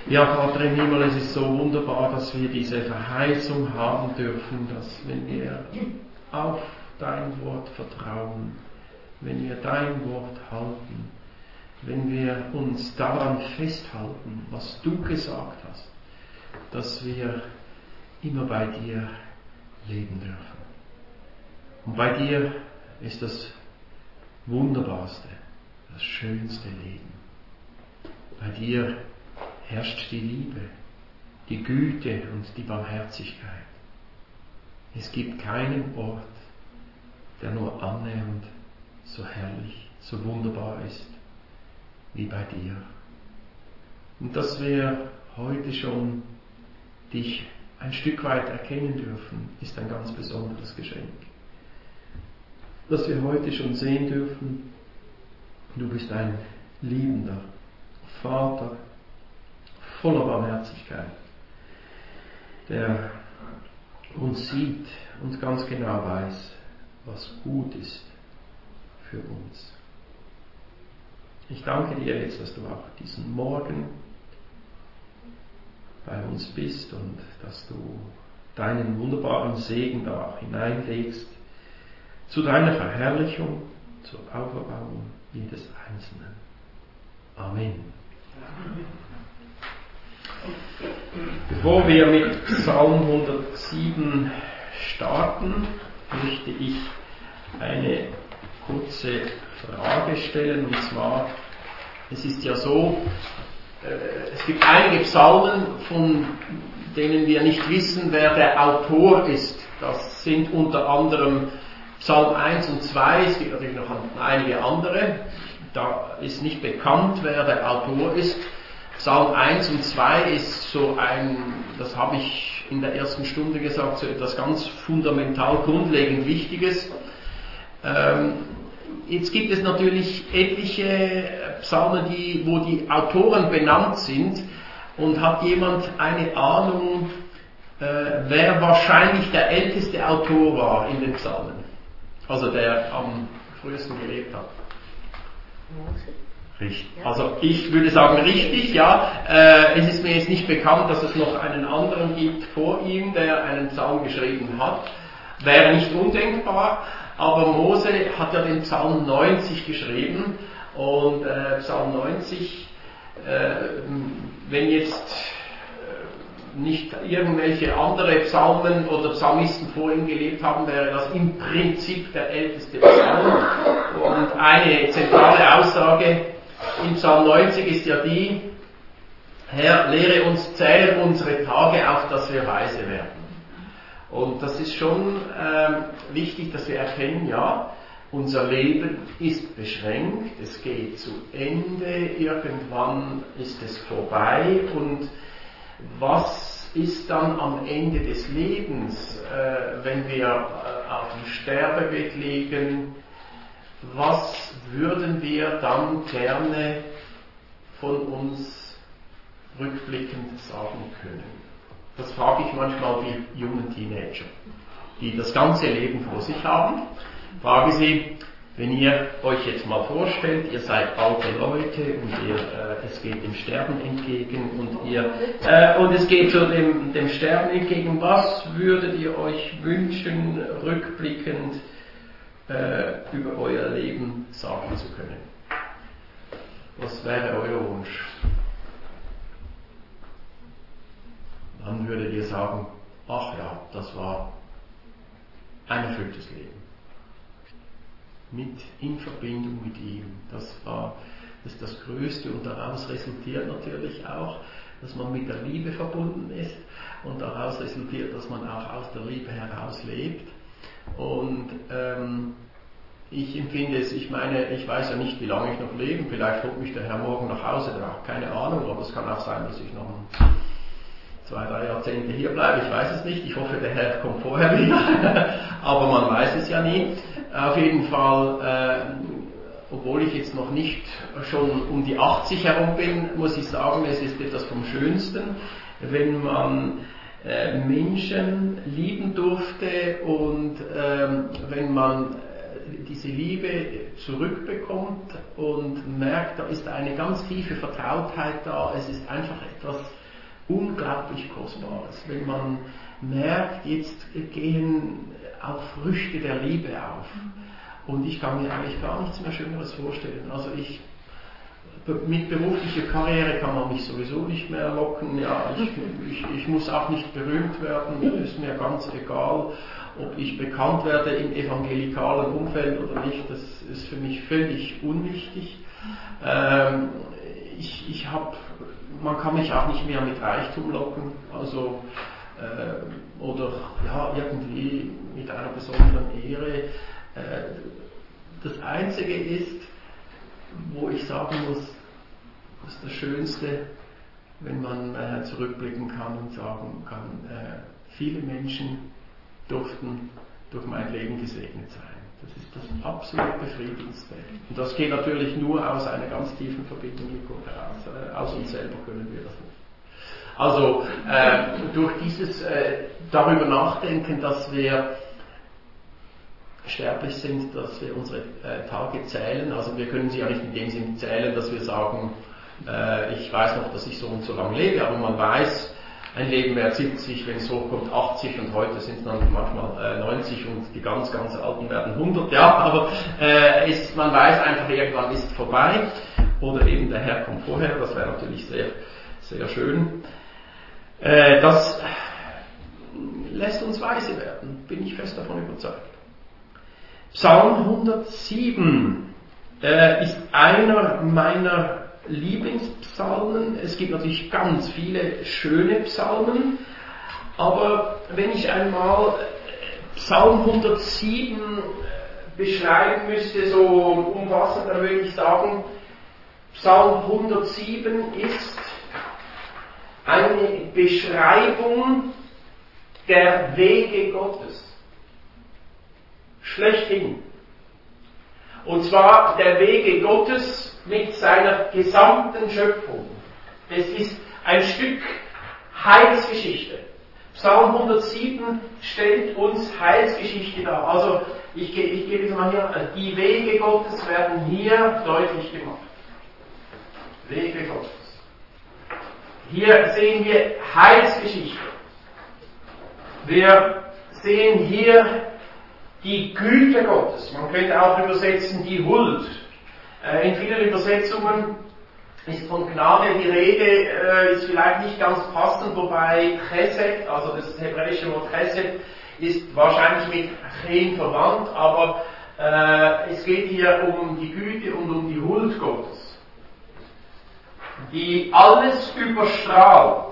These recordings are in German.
Ja, Vater im Himmel, es ist so wunderbar, dass wir diese Verheißung haben dürfen, dass wenn wir auf dein Wort vertrauen, wenn wir dein Wort halten, wenn wir uns daran festhalten, was du gesagt hast, dass wir immer bei dir leben dürfen. Und bei dir ist das Wunderbarste, das schönste Leben. Bei dir herrscht die Liebe, die Güte und die Barmherzigkeit. Es gibt keinen Ort, der nur annähernd so herrlich, so wunderbar ist wie bei dir. Und dass wir heute schon dich ein Stück weit erkennen dürfen, ist ein ganz besonderes Geschenk. Dass wir heute schon sehen dürfen, du bist ein liebender Vater, voller Barmherzigkeit, der uns sieht und ganz genau weiß, was gut ist für uns. Ich danke dir jetzt, dass du auch diesen Morgen bei uns bist und dass du deinen wunderbaren Segen da auch hineinlegst zu deiner Verherrlichung, zur Auferbauung jedes Einzelnen. Amen. Bevor wir mit Psalm 107 starten, möchte ich eine kurze Frage stellen, und zwar, es ist ja so, es gibt einige Psalmen, von denen wir nicht wissen, wer der Autor ist. Das sind unter anderem Psalm 1 und 2, es gibt natürlich noch einige andere, da ist nicht bekannt, wer der Autor ist. Psalm 1 und 2 ist so das habe ich in der ersten Stunde gesagt, so etwas ganz fundamental, grundlegend Wichtiges. Jetzt gibt es natürlich etliche Psalmen, wo die Autoren benannt sind, und hat jemand eine Ahnung, wer wahrscheinlich der älteste Autor war in den Psalmen? Also der am frühesten gelebt hat. Richtig. Also ich würde sagen richtig, ja. Es ist mir jetzt nicht bekannt, dass es noch einen anderen gibt vor ihm, der einen Psalm geschrieben hat. Wäre nicht undenkbar, aber Mose hat ja den Psalm 90 geschrieben, und Psalm 90, wenn jetzt nicht irgendwelche andere Psalmen oder Psalmisten vor ihm gelebt haben, wäre das im Prinzip der älteste Psalm. Und eine zentrale Aussage in Psalm 90 ist ja die: Herr, lehre uns zählen unsere Tage, auf dass wir weise werden. Und das ist schon wichtig, dass wir erkennen, ja, unser Leben ist beschränkt, es geht zu Ende, irgendwann ist es vorbei, und was ist dann am Ende des Lebens, wenn wir auf dem Sterbebett liegen? Was würden wir dann gerne von uns rückblickend sagen können? Das frage ich manchmal die jungen Teenager, die das ganze Leben vor sich haben. Frage sie, wenn ihr euch jetzt mal vorstellt, ihr seid alte Leute und es geht dem Sterben entgegen und es geht so dem Sterben entgegen, was würdet ihr euch wünschen, rückblickend über euer Leben sagen zu können? Was wäre euer Wunsch? Dann würdet ihr sagen, ach ja, das war ein erfülltes Leben. In Verbindung mit ihm. Das ist das Größte, und daraus resultiert natürlich auch, dass man mit der Liebe verbunden ist, und daraus resultiert, dass man auch aus der Liebe heraus lebt. Und ich empfinde es, ich weiß ja nicht, wie lange ich noch lebe, vielleicht holt mich der Herr morgen nach Hause, der hat keine Ahnung, aber es kann auch sein, dass ich noch 2-3 Jahrzehnte hier bleibe, ich weiß es nicht, ich hoffe, der Herr kommt vorher wieder, aber man weiß es ja nie. Auf jeden Fall, obwohl ich jetzt noch nicht schon um die 80 herum bin, muss ich sagen, es ist etwas vom Schönsten, wenn man Menschen lieben durfte, und wenn man diese Liebe zurückbekommt und merkt, da ist eine ganz tiefe Vertrautheit da. Es ist einfach etwas unglaublich Kostbares, wenn man merkt, jetzt gehen auch Früchte der Liebe auf. Und ich kann mir eigentlich gar nichts mehr Schöneres vorstellen. Also mit beruflicher Karriere kann man mich sowieso nicht mehr locken. Ja, ich muss auch nicht berühmt werden, ist mir ganz egal, ob ich bekannt werde im evangelikalen Umfeld oder nicht. Das ist für mich völlig unwichtig. Man kann mich auch nicht mehr mit Reichtum locken, also oder ja, irgendwie mit einer besonderen Ehre. Das Einzige ist, wo ich sagen muss, das ist das Schönste, wenn man zurückblicken kann und sagen kann, viele Menschen durften durch mein Leben gesegnet sein. Das ist das absolut Befriedigendste. Und das geht natürlich nur aus einer ganz tiefen Verbindung mit Gott heraus. Aus uns selber können wir das nicht. Also durch dieses darüber nachdenken, dass wir sterblich sind, dass wir unsere Tage zählen. Also wir können sie ja nicht in dem Sinne zählen, dass wir sagen, ich weiß noch, dass ich so und so lange lebe, aber man weiß, ein Leben währt 70, wenn es hochkommt 80 und heute sind es dann manchmal 90 und die ganz, ganz Alten werden 100, ja, aber man weiß einfach, irgendwann ist es vorbei oder eben der Herr kommt vorher, das wäre natürlich sehr, sehr schön. Das lässt uns weise werden, bin ich fest davon überzeugt. Psalm 107 ist einer meiner Lieblingspsalmen. Es gibt natürlich ganz viele schöne Psalmen, aber wenn ich einmal Psalm 107 beschreiben müsste, so umfassend, dann würde ich sagen, Psalm 107 ist eine Beschreibung der Wege Gottes. Schlechthin. Und zwar der Wege Gottes mit seiner gesamten Schöpfung. Es ist ein Stück Heilsgeschichte. Psalm 107 stellt uns Heilsgeschichte dar. Also ich gebe es mal hier, die Wege Gottes werden hier deutlich gemacht. Wege Gottes. Hier sehen wir Heilsgeschichte. Wir sehen hier die Güte Gottes. Man könnte auch übersetzen die Huld. In vielen Übersetzungen ist von Gnade die Rede, ist vielleicht nicht ganz passend, wobei Chesed, also das hebräische Wort Chesed, ist wahrscheinlich mit Chen verwandt, aber es geht hier um die Güte und um die Huld Gottes, die alles überstrahlt.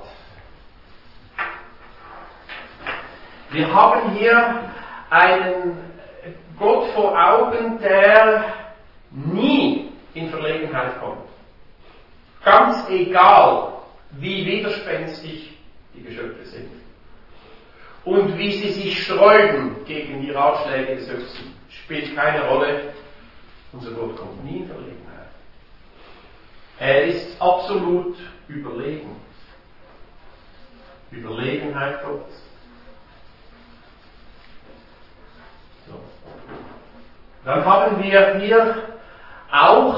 Wir haben hier einen Gott vor Augen, der nie in Verlegenheit kommt. Ganz egal, wie widerspenstig die Geschöpfe sind. Und wie sie sich sträuben gegen die Ratschläge des Höchsten, spielt keine Rolle. Unser Gott kommt nie in Verlegenheit. Er ist absolut überlegen. Überlegenheit Gottes. So. Dann haben wir hier auch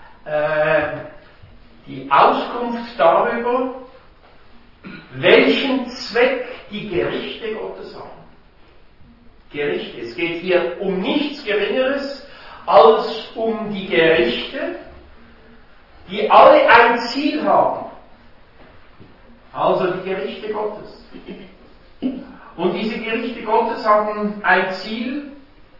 die Auskunft darüber, welchen Zweck die Gerichte Gottes haben. Gerichte. Es geht hier um nichts Geringeres als um die Gerichte, die alle ein Ziel haben. Also die Gerichte Gottes. Und diese Gerichte Gottes haben ein Ziel.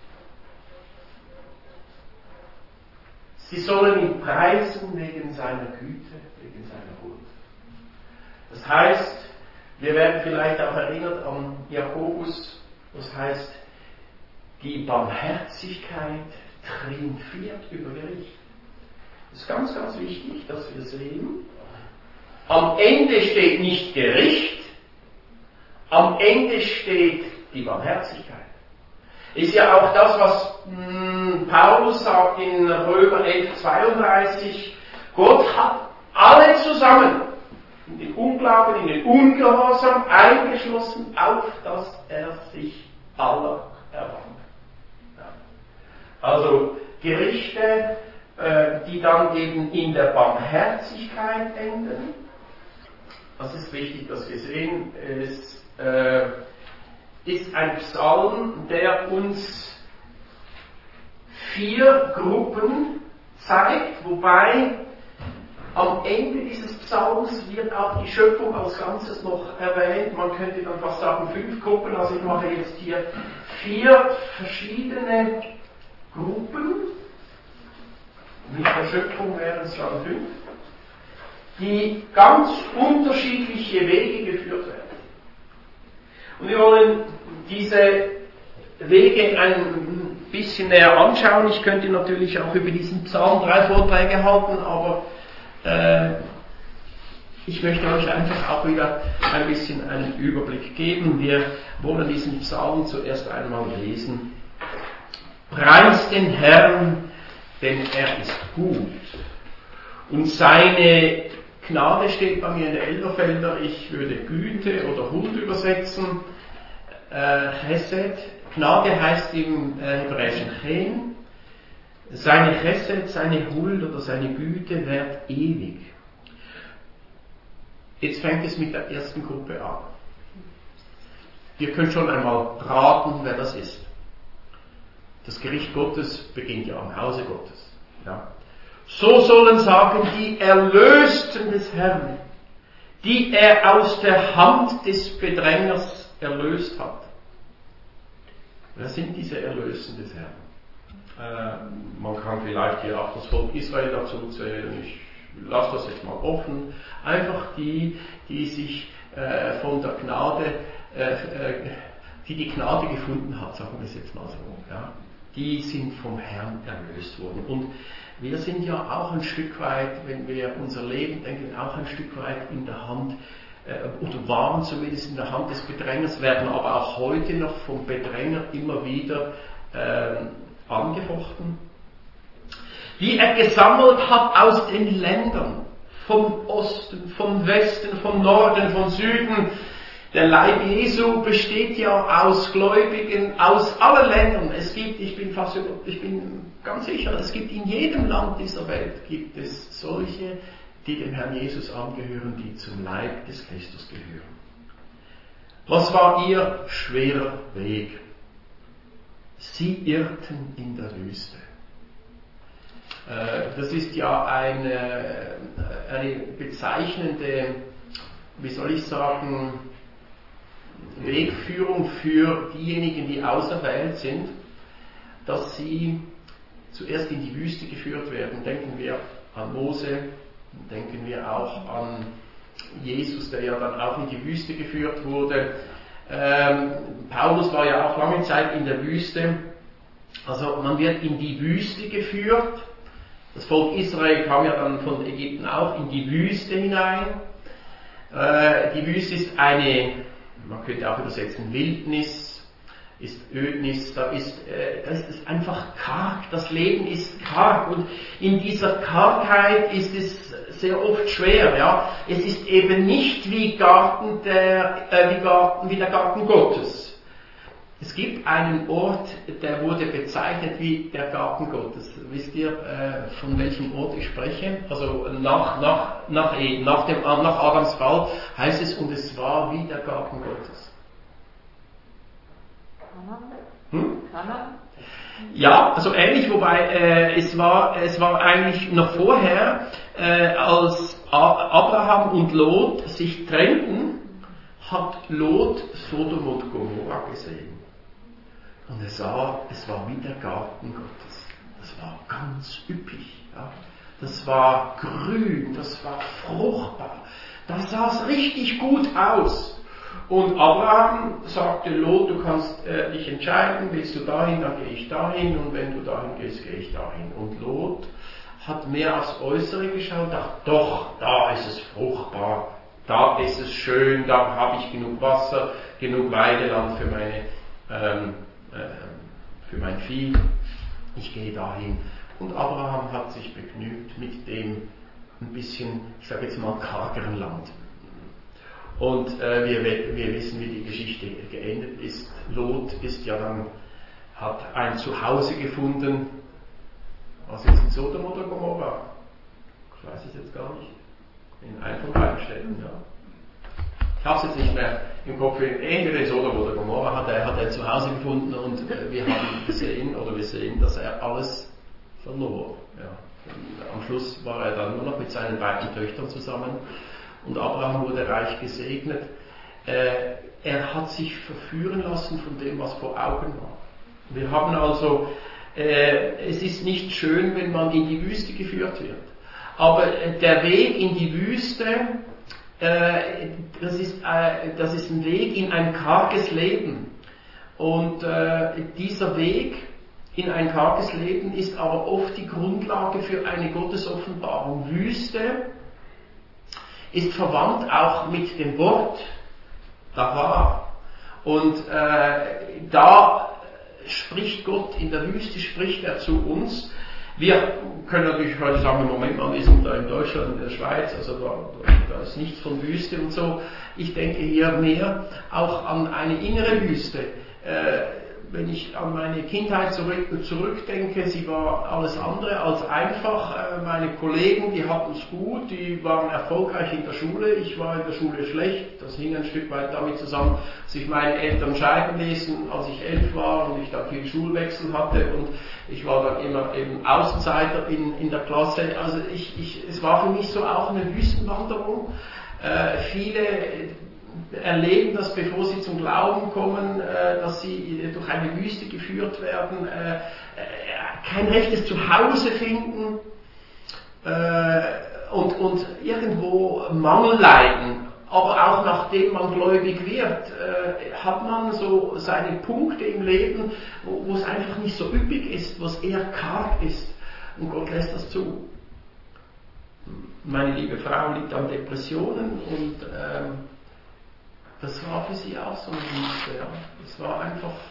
Sie sollen ihn preisen wegen seiner Güte, wegen seiner Huld. Das heißt, wir werden vielleicht auch erinnert an Jakobus, das heißt, die Barmherzigkeit triumphiert über Gericht. Das ist ganz, ganz wichtig, dass wir sehen, am Ende steht nicht Gericht, am Ende steht die Barmherzigkeit. Ist ja auch das, was Paulus sagt in Römer 11,32, Gott hat alle zusammen in den Unglauben, in den Ungehorsam eingeschlossen, auf dass er sich aller erbarmt. Ja. Also Gerichte, die dann eben in der Barmherzigkeit enden. Das ist wichtig, dass wir sehen. Es ist ein Psalm, der uns 4 Gruppen zeigt, wobei am Ende dieses Psalms wird auch die Schöpfung als Ganzes noch erwähnt. Man könnte dann fast sagen 5 Gruppen, also ich mache jetzt hier 4 verschiedene Gruppen. Mit der Schöpfung wären es dann 5, die ganz unterschiedliche Wege geführt werden. Und wir wollen diese Wege ein bisschen näher anschauen. Ich könnte natürlich auch über diesen Psalm 3 Vorträge halten, aber ich möchte euch einfach auch wieder ein bisschen einen Überblick geben. Wir wollen diesen Psalm zuerst einmal lesen. Preist den Herrn, denn er ist gut. Und seine Gnade steht bei mir in der Elberfelder, ich würde Güte oder Huld übersetzen. Chesed. Gnade heißt im hebräischen Chen. Seine Chesed, seine Huld oder seine Güte währt ewig. Jetzt fängt es mit der ersten Gruppe an. Ihr könnt schon einmal raten, wer das ist. Das Gericht Gottes beginnt ja am Hause Gottes. Ja. So sollen sagen die Erlösten des Herrn, die er aus der Hand des Bedrängers erlöst hat. Wer sind diese Erlösten des Herrn? Man kann vielleicht hier auch das Volk Israel dazu zählen. Ich lasse das jetzt mal offen. Einfach die sich von der Gnade, die Gnade gefunden hat, sagen wir es jetzt mal so. Ja. Die sind vom Herrn erlöst worden. Und wir sind ja auch ein Stück weit, wenn wir unser Leben denken, auch ein Stück weit in der Hand, oder waren zumindest in der Hand des Bedrängers, werden aber auch heute noch vom Bedränger immer wieder angefochten. Die er gesammelt hat aus den Ländern, vom Osten, vom Westen, vom Norden, vom Süden. Der Leib Jesu besteht ja aus Gläubigen aus allen Ländern. Es gibt, ich bin ganz sicher, es gibt in jedem Land dieser Welt gibt es solche, die dem Herrn Jesus angehören, die zum Leib des Christus gehören. Was war ihr schwerer Weg? Sie irrten in der Wüste. Das ist ja eine bezeichnende, wie soll ich sagen, Wegführung für diejenigen, die auserwählt sind, dass sie zuerst in die Wüste geführt werden. Denken wir an Mose, denken wir auch an Jesus, der ja dann auch in die Wüste geführt wurde. Paulus war ja auch lange Zeit in der Wüste. Also man wird in die Wüste geführt. Das Volk Israel kam ja dann von Ägypten auch in die Wüste hinein. Die Wüste ist eine, man könnte auch übersetzen, Wildnis, ist Ödnis, das ist einfach karg, das Leben ist karg und in dieser Kargheit ist es sehr oft schwer. Ja. Es ist eben nicht wie der Garten Gottes. Es gibt einen Ort, der wurde bezeichnet wie der Garten Gottes. Wisst ihr, von welchem Ort ich spreche? Also nach Adams Fall heißt es, und es war wie der Garten Gottes. Kanaan? Ja, also ähnlich, wobei es war eigentlich noch vorher, als Abraham und Lot sich trennten, hat Lot Sodom und Gomorra gesehen. Und es war wie der Garten Gottes. Das war ganz üppig. Ja. Das war grün, das war fruchtbar. Das sah richtig gut aus. Und Abraham sagte Lot, du kannst dich entscheiden, willst du dahin, dann gehe ich dahin, und wenn du dahin gehst, gehe ich dahin. Und Lot hat mehr aufs Äußere geschaut, dachte, doch, da ist es fruchtbar, da ist es schön, da habe ich genug Wasser, genug Weideland für mein Vieh, ich gehe dahin. Und Abraham hat sich begnügt mit dem ein bisschen, ich sage jetzt mal, kargeren Land. Und wir wissen, wie die Geschichte geendet ist. Lot ist ja dann hat ein Zuhause gefunden. Was ist in Sodom oder Gomorra? Ich weiß es jetzt gar nicht. In einem von beiden Städten, ja. Ich habe es jetzt nicht mehr im Kopf. Entweder in Sodom oder Gomorra hat er zu Hause gefunden und wir sehen, dass er alles verlor. Ja. Am Schluss war er dann nur noch mit seinen beiden Töchtern zusammen und Abraham wurde reich gesegnet. Er hat sich verführen lassen von dem, was vor Augen war. Wir haben also, es ist nicht schön, wenn man in die Wüste geführt wird. Aber der Weg in die Wüste, das ist ein Weg in ein karges Leben. Und dieser Weg in ein karges Leben ist aber oft die Grundlage für eine Gottesoffenbarung. Wüste ist verwandt auch mit dem Wort Davar. Und da spricht Gott, in der Wüste spricht er zu uns. Wir können natürlich heute sagen, Moment mal, wir sind da in Deutschland, in der Schweiz, also da ist nichts von Wüste und so. Ich denke hier mehr auch an eine innere Wüste. Wenn ich an meine Kindheit zurückdenke, sie war alles andere als einfach. Meine Kollegen, die hatten es gut, die waren erfolgreich in der Schule, ich war in der Schule schlecht. Das hing ein Stück weit damit zusammen, dass ich meine Eltern scheiden ließen, als ich 11 war und ich dann viel Schulwechsel hatte und ich war dann immer eben Außenseiter in der Klasse. Also es war für mich so auch eine Wüstenwanderung. Viele erleben das, bevor sie zum Glauben kommen, dass sie durch eine Wüste geführt werden, kein rechtes Zuhause finden und irgendwo Mangel leiden. Aber auch nachdem man gläubig wird, hat man so seine Punkte im Leben, wo es einfach nicht so üppig ist, wo es eher karg ist. Und Gott lässt das zu. Meine liebe Frau litt an Depressionen und das war für sie auch so eine Wüste. Ja. Es war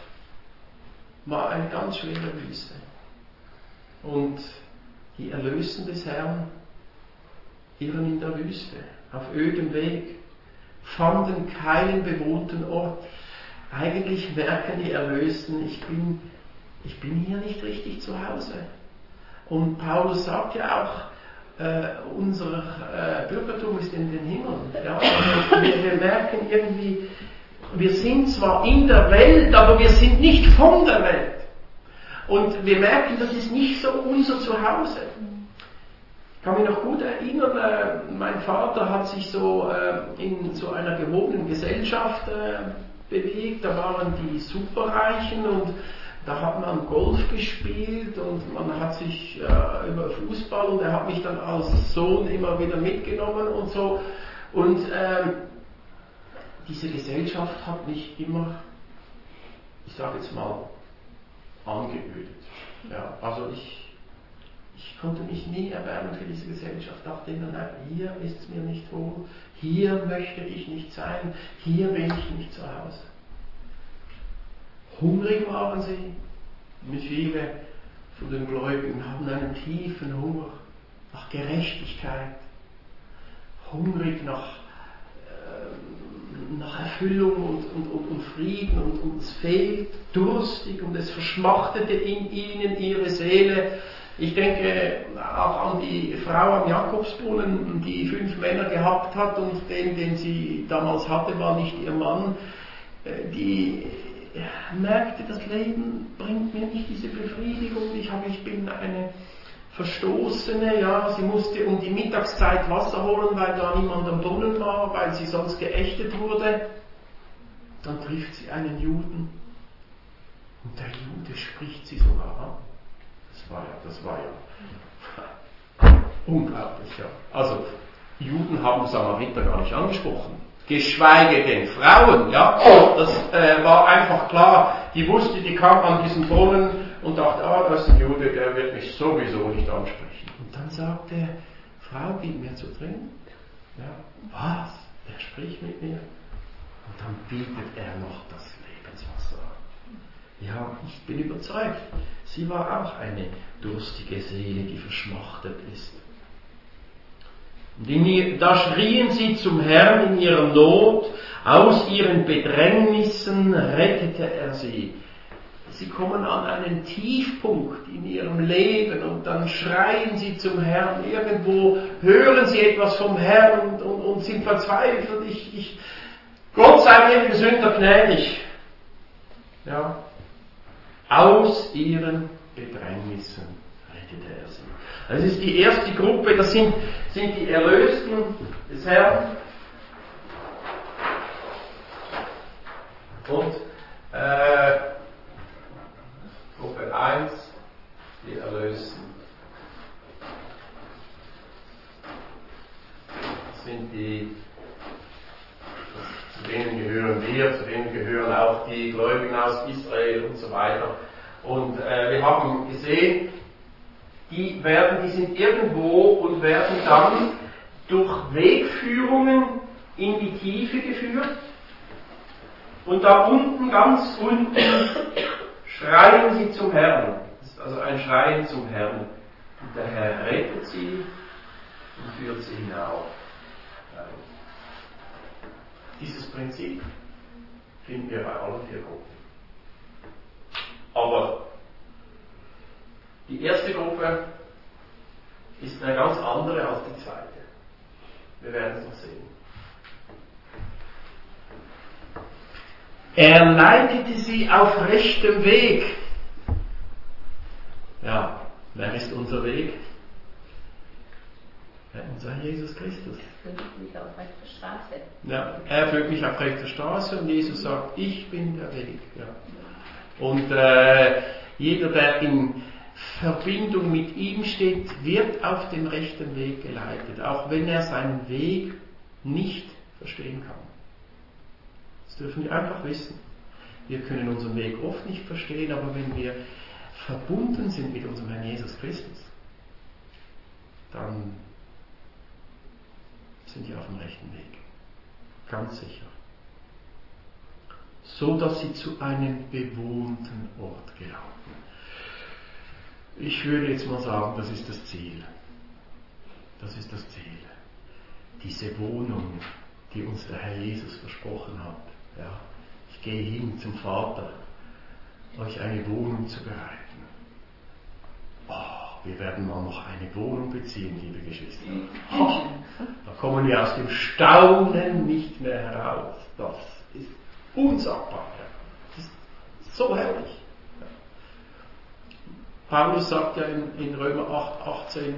eine ganz schwere Wüste. Und die Erlösten des Herrn irren in der Wüste, auf ödem Weg, fanden keinen bewohnten Ort. Eigentlich merken die Erlösten, ich bin hier nicht richtig zu Hause. Und Paulus sagt ja auch, unser Bürgertum ist in den Himmeln. Ja? Wir merken irgendwie, wir sind zwar in der Welt, aber wir sind nicht von der Welt. Und wir merken, das ist nicht so unser Zuhause. Ich kann mich noch gut erinnern, mein Vater hat sich so in so einer gehobenen Gesellschaft bewegt. Da waren die Superreichen und da hat man Golf gespielt und man hat sich über Fußball und er hat mich dann als Sohn immer wieder mitgenommen und so. Und diese Gesellschaft hat mich immer, ich sage jetzt mal, angeödet. Ja, also ich konnte mich nie erwärmen für diese Gesellschaft. Dachte immer, nein, hier ist es mir nicht wohl, hier möchte ich nicht sein, hier bin ich nicht zu Hause. Hungrig waren sie, und viele von den Gläubigen haben einen tiefen Hunger nach Gerechtigkeit, hungrig nach Erfüllung und Frieden und es fehlt, durstig und es verschmachtete in ihnen ihre Seele. Ich denke auch an die Frau am Jakobsbrunnen, die 5 Männer gehabt hat und den sie damals hatte, war nicht ihr Mann. Die merkte, das Leben bringt mir nicht diese Befriedigung. Ich bin eine Verstoßene, ja, sie musste um die Mittagszeit Wasser holen, weil da niemand am Brunnen war, weil sie sonst geächtet wurde. Dann trifft sie einen Juden und der Jude spricht sie sogar an. Das war ja unglaublich, ja. Also, Juden haben Samariter gar nicht angesprochen. Geschweige denn Frauen, ja. Das war einfach klar. Die wusste, die kam an diesen Brunnen und dachte, das ist ein Jude, der wird mich sowieso nicht ansprechen. Und dann sagte, Frau, gib mir zu trinken. Ja, was? Der spricht mit mir. Und dann bietet er noch das Lebenswasser an. Ja, ich bin überzeugt, sie war auch eine durstige Seele, die verschmachtet ist. Da schrien sie zum Herrn in ihrer Not, aus ihren Bedrängnissen rettete er sie. sie kommen an einen Tiefpunkt in ihrem Leben und dann schreien sie zum Herrn. Irgendwo hören sie etwas vom Herrn und sind verzweifelt. Gott sei mir den Sünder gnädig. Ja. Aus ihren Bedrängnissen rettete er sie. Das ist die erste Gruppe, das sind die Erlösten des Herrn. Und Gruppe 1, die Erlösten. Das sind die, zu denen gehören wir, zu denen gehören auch die Gläubigen aus Israel und so weiter. Und wir haben gesehen, die sind irgendwo und werden dann durch Wegführungen in die Tiefe geführt. Und da unten, ganz unten, schreien sie zum Herrn. Das ist also ein Schreien zum Herrn. Und der Herr rettet sie und führt sie hinauf. Dieses Prinzip finden wir bei allen 4 Gruppen. Aber die erste Gruppe ist eine ganz andere als die zweite. Wir werden es noch sehen. Er leitete sie auf rechtem Weg. Ja, wer ist unser Weg? Ja, unser Herr Jesus Christus. Er führt mich auf rechte Straße. Ja, er führt mich auf rechte Straße und Jesus sagt, ich bin der Weg. Ja. Und jeder, der in Verbindung mit ihm steht, wird auf dem rechten Weg geleitet, auch wenn er seinen Weg nicht verstehen kann. Das dürfen wir einfach wissen. Wir können unseren Weg oft nicht verstehen, aber wenn wir verbunden sind mit unserem Herrn Jesus Christus, dann sind wir auf dem rechten Weg. Ganz sicher. So, dass sie zu einem bewohnten Ort gelangten. Ich würde jetzt mal sagen, das ist das Ziel. Das ist das Ziel. Diese Wohnung, die uns der Herr Jesus versprochen hat. Ja, ich gehe hin zum Vater, euch eine Wohnung zu bereiten. Oh, wir werden mal noch eine Wohnung beziehen, liebe Geschwister. Oh, da kommen wir aus dem Staunen nicht mehr heraus. Das ist unsagbar. Das ist so herrlich. Paulus sagt ja in Römer 8,18,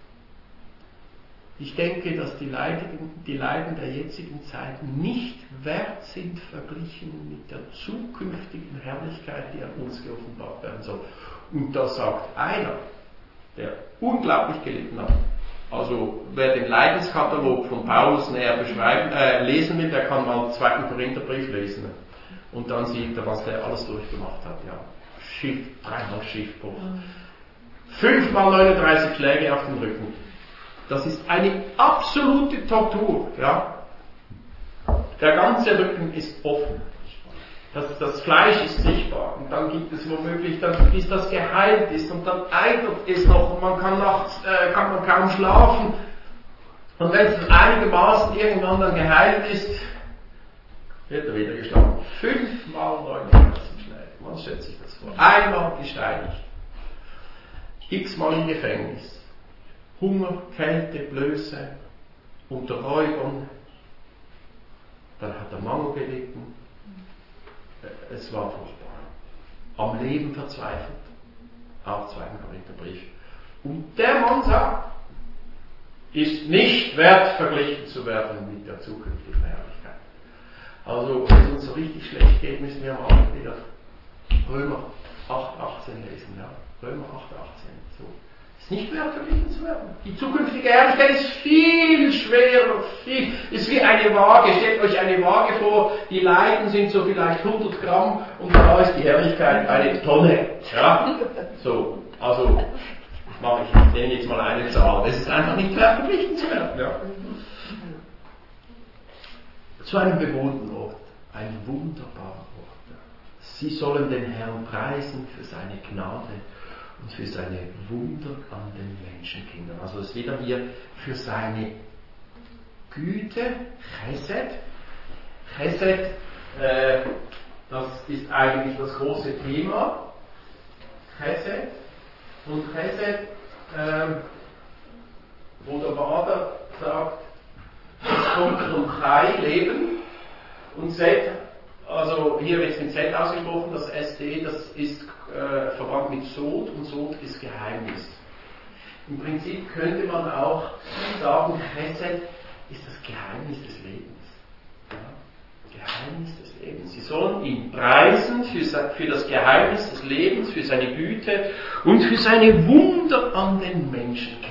ich denke, dass die Leiden der jetzigen Zeit nicht wert sind, verglichen mit der zukünftigen Herrlichkeit, die an uns geoffenbart werden soll. Und da sagt einer, der unglaublich gelitten hat. Also wer den Leidenskatalog von Paulus näher lesen will, der kann mal den 2. Korintherbrief lesen. Und dann sieht er, was der alles durchgemacht hat. Ja. 3-mal Schiffbruch. 5-mal 39 Schläge auf den Rücken. Das ist eine absolute Tortur. Ja? Der ganze Rücken ist offen. Das Fleisch ist sichtbar. Und dann gibt es womöglich, bis das geheilt ist. Und dann eitert es noch. Und man kann nachts kaum schlafen. Und wenn es einigermaßen irgendwann dann geheilt ist, wird er wieder geschlagen. 5-mal 39 Schläge. Man stellt sich das vor. Einmal gesteinigt. X-mal im Gefängnis. Hunger, Kälte, Blöße, unter Räubern. Dann hat er Mangel gelitten. Es war furchtbar. Am Leben verzweifelt. Auch 2. Korintherbrief. Und der Mann sagt, ist nicht wert, verglichen zu werden mit der zukünftigen Herrlichkeit. Also, wenn es uns so richtig schlecht geht, müssen wir am Abend wieder Römer 8,18 lesen. Ja? Römer 8,18. So. Ist nicht wert, verglichen zu werden. Die zukünftige Herrlichkeit ist viel schwerer. Ist wie eine Waage. Stellt euch eine Waage vor, die Leiden sind so vielleicht 100 Gramm und da ist die Herrlichkeit eine Tonne. Ja? So, also ich nehme jetzt mal eine Zahl. Es ist einfach nicht wert, verglichen zu werden. Ja? Zu einem bewohnten Ort. Ein wunderbarer Ort. Sie sollen den Herrn preisen für seine Gnade und für seine Wunder an den Menschenkindern. Also es steht hier für seine Güte, Chesed. Chesed, das ist eigentlich das große Thema Chesed. Und Chesed, wo der Vater sagt, es kommt vom Chai, Leben, und Sed, also hier wird es mit Z ausgesprochen, das SD, das ist verwandt mit Sod, und Sod ist Geheimnis. Im Prinzip könnte man auch sagen, Chesed ist das Geheimnis des Lebens. Ja? Geheimnis des Lebens. Sie sollen ihn preisen für das Geheimnis des Lebens, für seine Güte und für seine Wunder an den Menschenkindern.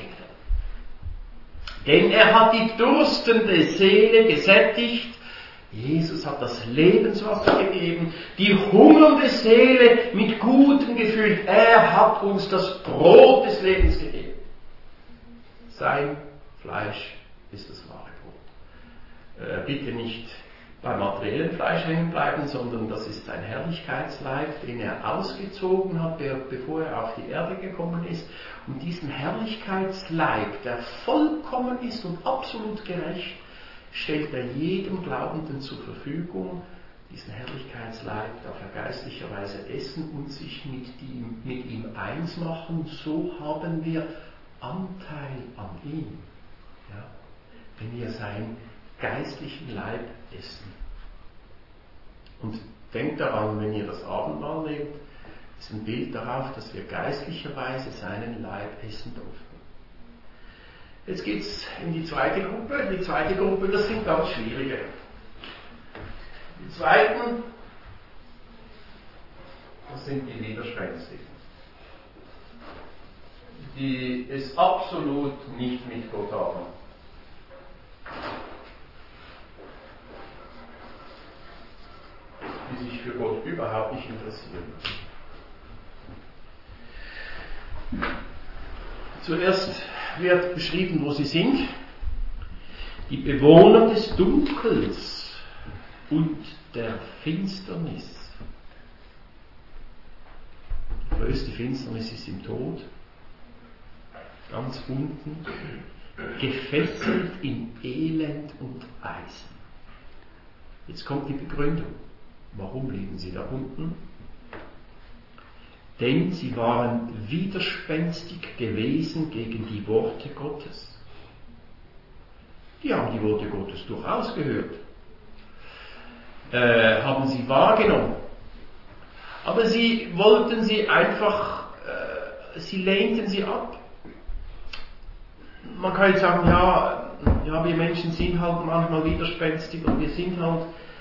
Denn er hat die durstende Seele gesättigt. Jesus hat das Lebenswasser gegeben, die hungernde Seele mit Gutem gefüllt. Er hat uns das Brot des Lebens gegeben. Sein Fleisch ist das wahre Brot. Bitte nicht beim materiellen Fleisch hängen bleiben, sondern das ist sein Herrlichkeitsleib, den er ausgezogen hat, bevor er auf die Erde gekommen ist. Und diesen Herrlichkeitsleib, der vollkommen ist und absolut gerecht, stellt er jedem Glaubenden zur Verfügung. Diesen Herrlichkeitsleib darf er geistlicherweise essen und sich mit ihm eins machen. So haben wir Anteil an ihm, ja, wenn wir seinen geistlichen Leib essen. Und denkt daran, wenn ihr das Abendmahl nehmt, ist ein Bild darauf, dass wir geistlicherweise seinen Leib essen durften. Jetzt geht es in die zweite Gruppe. Die zweite Gruppe, das sind ganz schwierige. Die zweiten, das sind die Widerspenstigen, die es absolut nicht mit Gott haben. Die sich für Gott überhaupt nicht interessieren. Zuerst wird beschrieben, wo sie sind. Die Bewohner des Dunkels und der Finsternis. Die größte Finsternis ist im Tod. Ganz unten, gefesselt in Elend und Eisen. Jetzt kommt die Begründung. Warum liegen sie da unten? Denn sie waren widerspenstig gewesen gegen die Worte Gottes. Die haben die Worte Gottes durchaus gehört, haben sie wahrgenommen. Aber sie wollten sie einfach, sie lehnten sie ab. Man kann jetzt sagen, ja, wir Menschen sind halt manchmal widerspenstig und wir sind halt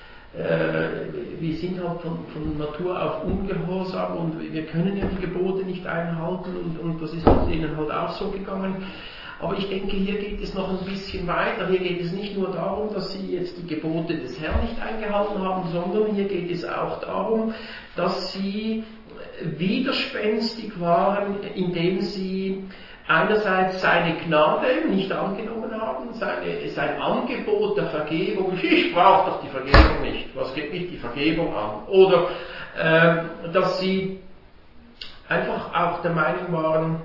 von Natur auf ungehorsam und wir können ja die Gebote nicht einhalten und das ist ihnen halt auch so gegangen. Aber ich denke, hier geht es noch ein bisschen weiter. Hier geht es nicht nur darum, dass sie jetzt die Gebote des Herrn nicht eingehalten haben, sondern hier geht es auch darum, dass sie widerspenstig waren, indem sie einerseits seine Gnade nicht angenommen haben, sein Angebot der Vergebung. Ich brauche doch die Vergebung nicht. Was geht mich die Vergebung an? Oder dass sie einfach auch der Meinung waren,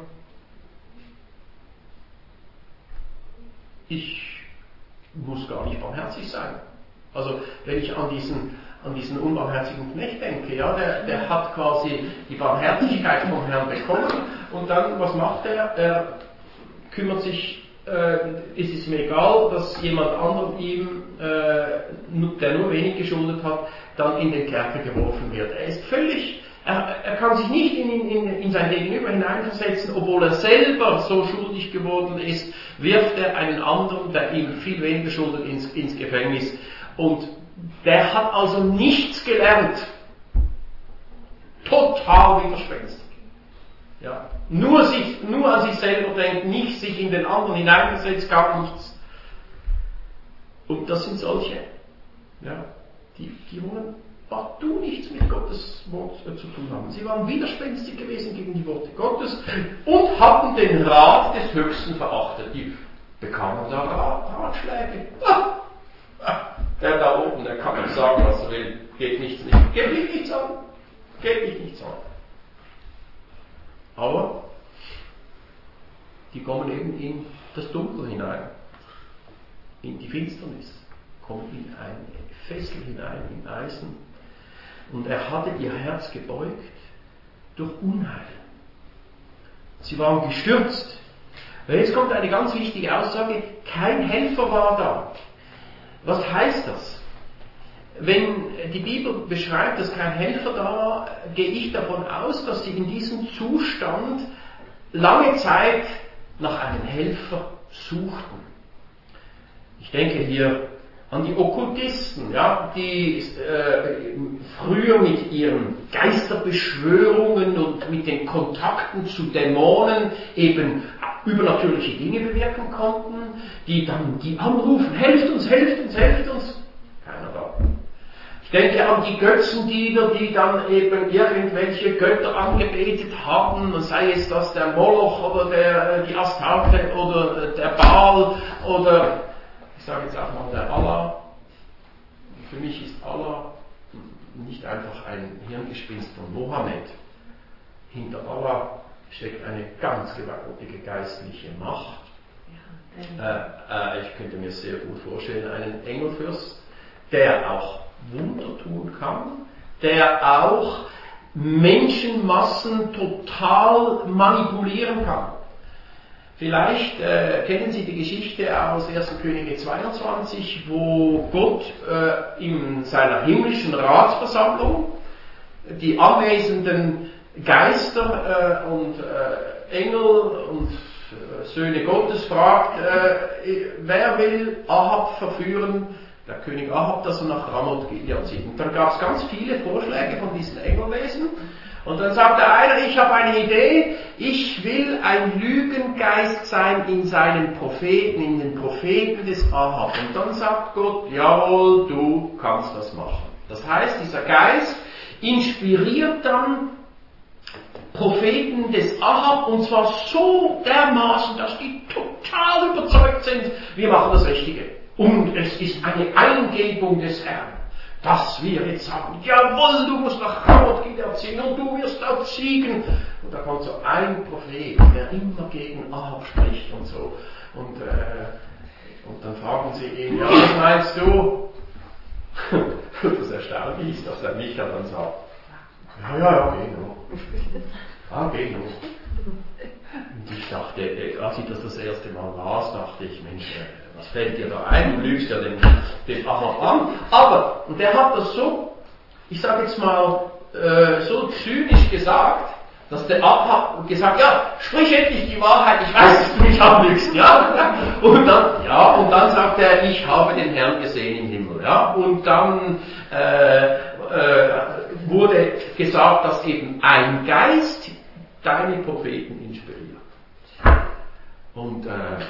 ich muss gar nicht barmherzig sein. Also wenn ich an diesen unbarmherzigen Knecht denke, ja, der hat quasi die Barmherzigkeit vom Herrn bekommen und dann, was macht er? Er kümmert sich, ist es mir egal, dass jemand anderem ihm, der nur wenig geschuldet hat, dann in den Kerker geworfen wird. Er ist völlig, er kann sich nicht in sein Gegenüber hineinversetzen, obwohl er selber so schuldig geworden ist, wirft er einen anderen, der ihm viel weniger schuldet, ins Gefängnis. Und der hat also nichts gelernt. Total widerspenstig. Ja. Nur an sich selber denkt, nicht sich in den anderen hineinversetzt, gar nichts. Und das sind solche, ja, die wollen partout nichts mit Gottes Wort zu tun haben. Sie waren widerspenstig gewesen gegen die Worte Gottes und hatten den Rat des Höchsten verachtet. Die bekamen da Ratschläge. Der da oben, der kann nicht sagen, was er will. Geht mich nichts an. Geht mich nichts an. Aber die kommen eben in das Dunkel hinein, in die Finsternis, kommen in ein Fessel hinein, in Eisen. Und er hatte ihr Herz gebeugt durch Unheil. Sie waren gestürzt. Und jetzt kommt eine ganz wichtige Aussage, kein Helfer war da. Was heißt das? Wenn die Bibel beschreibt, dass kein Helfer da war, gehe ich davon aus, dass sie in diesem Zustand lange Zeit nach einem Helfer suchten. Ich denke hier an die Okkultisten, ja, die früher mit ihren Geisterbeschwörungen und mit den Kontakten zu Dämonen eben übernatürliche Dinge bewirken konnten, die dann die anrufen, helft uns, helft uns, helft uns. Keiner da. Ich denke an die Götzendiener, die dann eben irgendwelche Götter angebetet haben, sei es das der Moloch oder die Astarte oder der Baal oder ich sage jetzt auch mal der Allah. Für mich ist Allah nicht einfach ein Hirngespinst von Mohammed. Hinter Allah steckt eine ganz gewaltige geistliche Macht. Ich könnte mir sehr gut vorstellen, einen Engelfürst, der auch Wunder tun kann, der auch Menschenmassen total manipulieren kann. Vielleicht kennen Sie die Geschichte aus 1. Könige 22, wo Gott in seiner himmlischen Ratsversammlung die anwesenden Geister und Engel und Söhne Gottes fragt, wer will Ahab verführen, der König Ahab, dass er nach Ramoth zieht. Und dann gab es ganz viele Vorschläge von diesen Engelwesen. Und dann sagt der eine, ich habe eine Idee, ich will ein Lügengeist sein in seinen Propheten, in den Propheten des Ahab. Und dann sagt Gott, jawohl, du kannst das machen. Das heißt, dieser Geist inspiriert dann Propheten des Ahab, und zwar so dermaßen, dass die total überzeugt sind, wir machen das Richtige. Und es ist eine Eingebung des Herrn, dass wir jetzt sagen, jawohl, du musst nach Ramoth ziehen und du wirst dort siegen. Und da kommt so ein Prophet, der immer gegen Ahab spricht und so. Und dann fragen sie ihn, ja, was meinst du? Das Erstaunliche ist, dass der Micha dann sagt, ja, geh nur. Geh nur. Und ich dachte, als ich das erste Mal las, dachte ich, Mensch, was fällt dir da ein? Du lügst ja den Ahab an. Aber, und der hat das so, ich sage jetzt mal, so zynisch gesagt, dass der Ahab gesagt, ja, sprich endlich die Wahrheit, ich weiß, dass du mich anlügst, ja. Und dann sagt er, ich habe den Herrn gesehen im Himmel, ja. Und dann wurde gesagt, dass eben ein Geist deine Propheten inspiriert. Und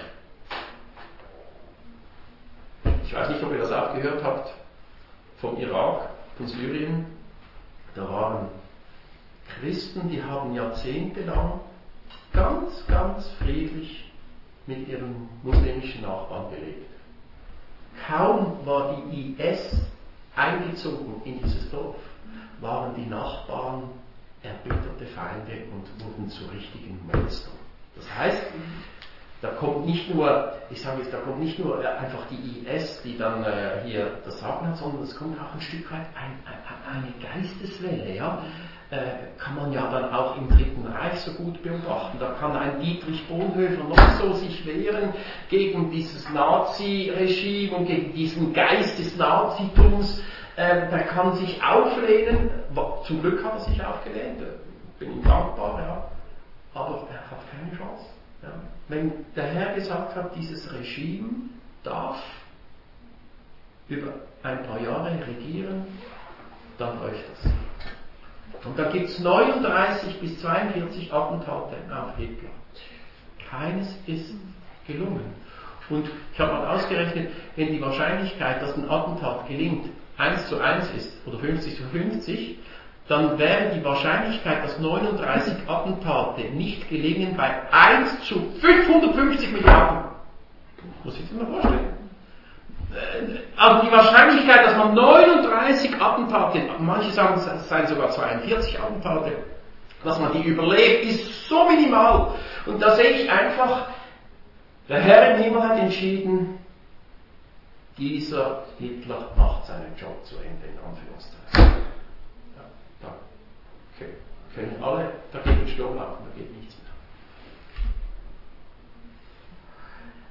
ich weiß nicht, ob ihr das auch gehört habt, vom Irak, von Syrien. Da waren Christen, die haben jahrzehntelang ganz, ganz friedlich mit ihren muslimischen Nachbarn gelebt. Kaum war die IS eingezogen in dieses Dorf, waren die Nachbarn erbitterte Feinde und wurden zu richtigen Monstern. Das heißt, da kommt nicht nur, einfach die IS, die dann hier das Sagen hat, sondern es kommt auch ein Stück weit eine Geisteswelle, ja. Kann man ja dann auch im Dritten Reich so gut beobachten. Da kann ein Dietrich Bonhoeffer noch so sich wehren gegen dieses Nazi-Regime und gegen diesen Geist des Nazitums. Der kann sich auflehnen. Zum Glück hat er sich aufgelehnt. Bin ihm dankbar, ja. Aber er hat keine Chance. Ja. Wenn der Herr gesagt hat, dieses Regime darf über ein paar Jahre regieren, dann läuft das. Und da gibt es 39 bis 42 Attentate auf Hitler. Keines ist gelungen. Und ich habe mal ausgerechnet, wenn die Wahrscheinlichkeit, dass ein Attentat gelingt, 1:1 ist oder 50:50, dann wäre die Wahrscheinlichkeit, dass 39 Attentate nicht gelingen, bei 1:550 Milliarden. Muss ich mir vorstellen. Aber die Wahrscheinlichkeit, dass man 39 Attentate, manche sagen, es seien sogar 42 Attentate, dass man die überlebt, ist so minimal. Und da sehe ich einfach, der Herr im Himmel hat entschieden, dieser Hitler macht seinen Job zu Ende, in Anführungszeichen. Ja, da können alle dagegen Sturm laufen, da geht nichts mehr.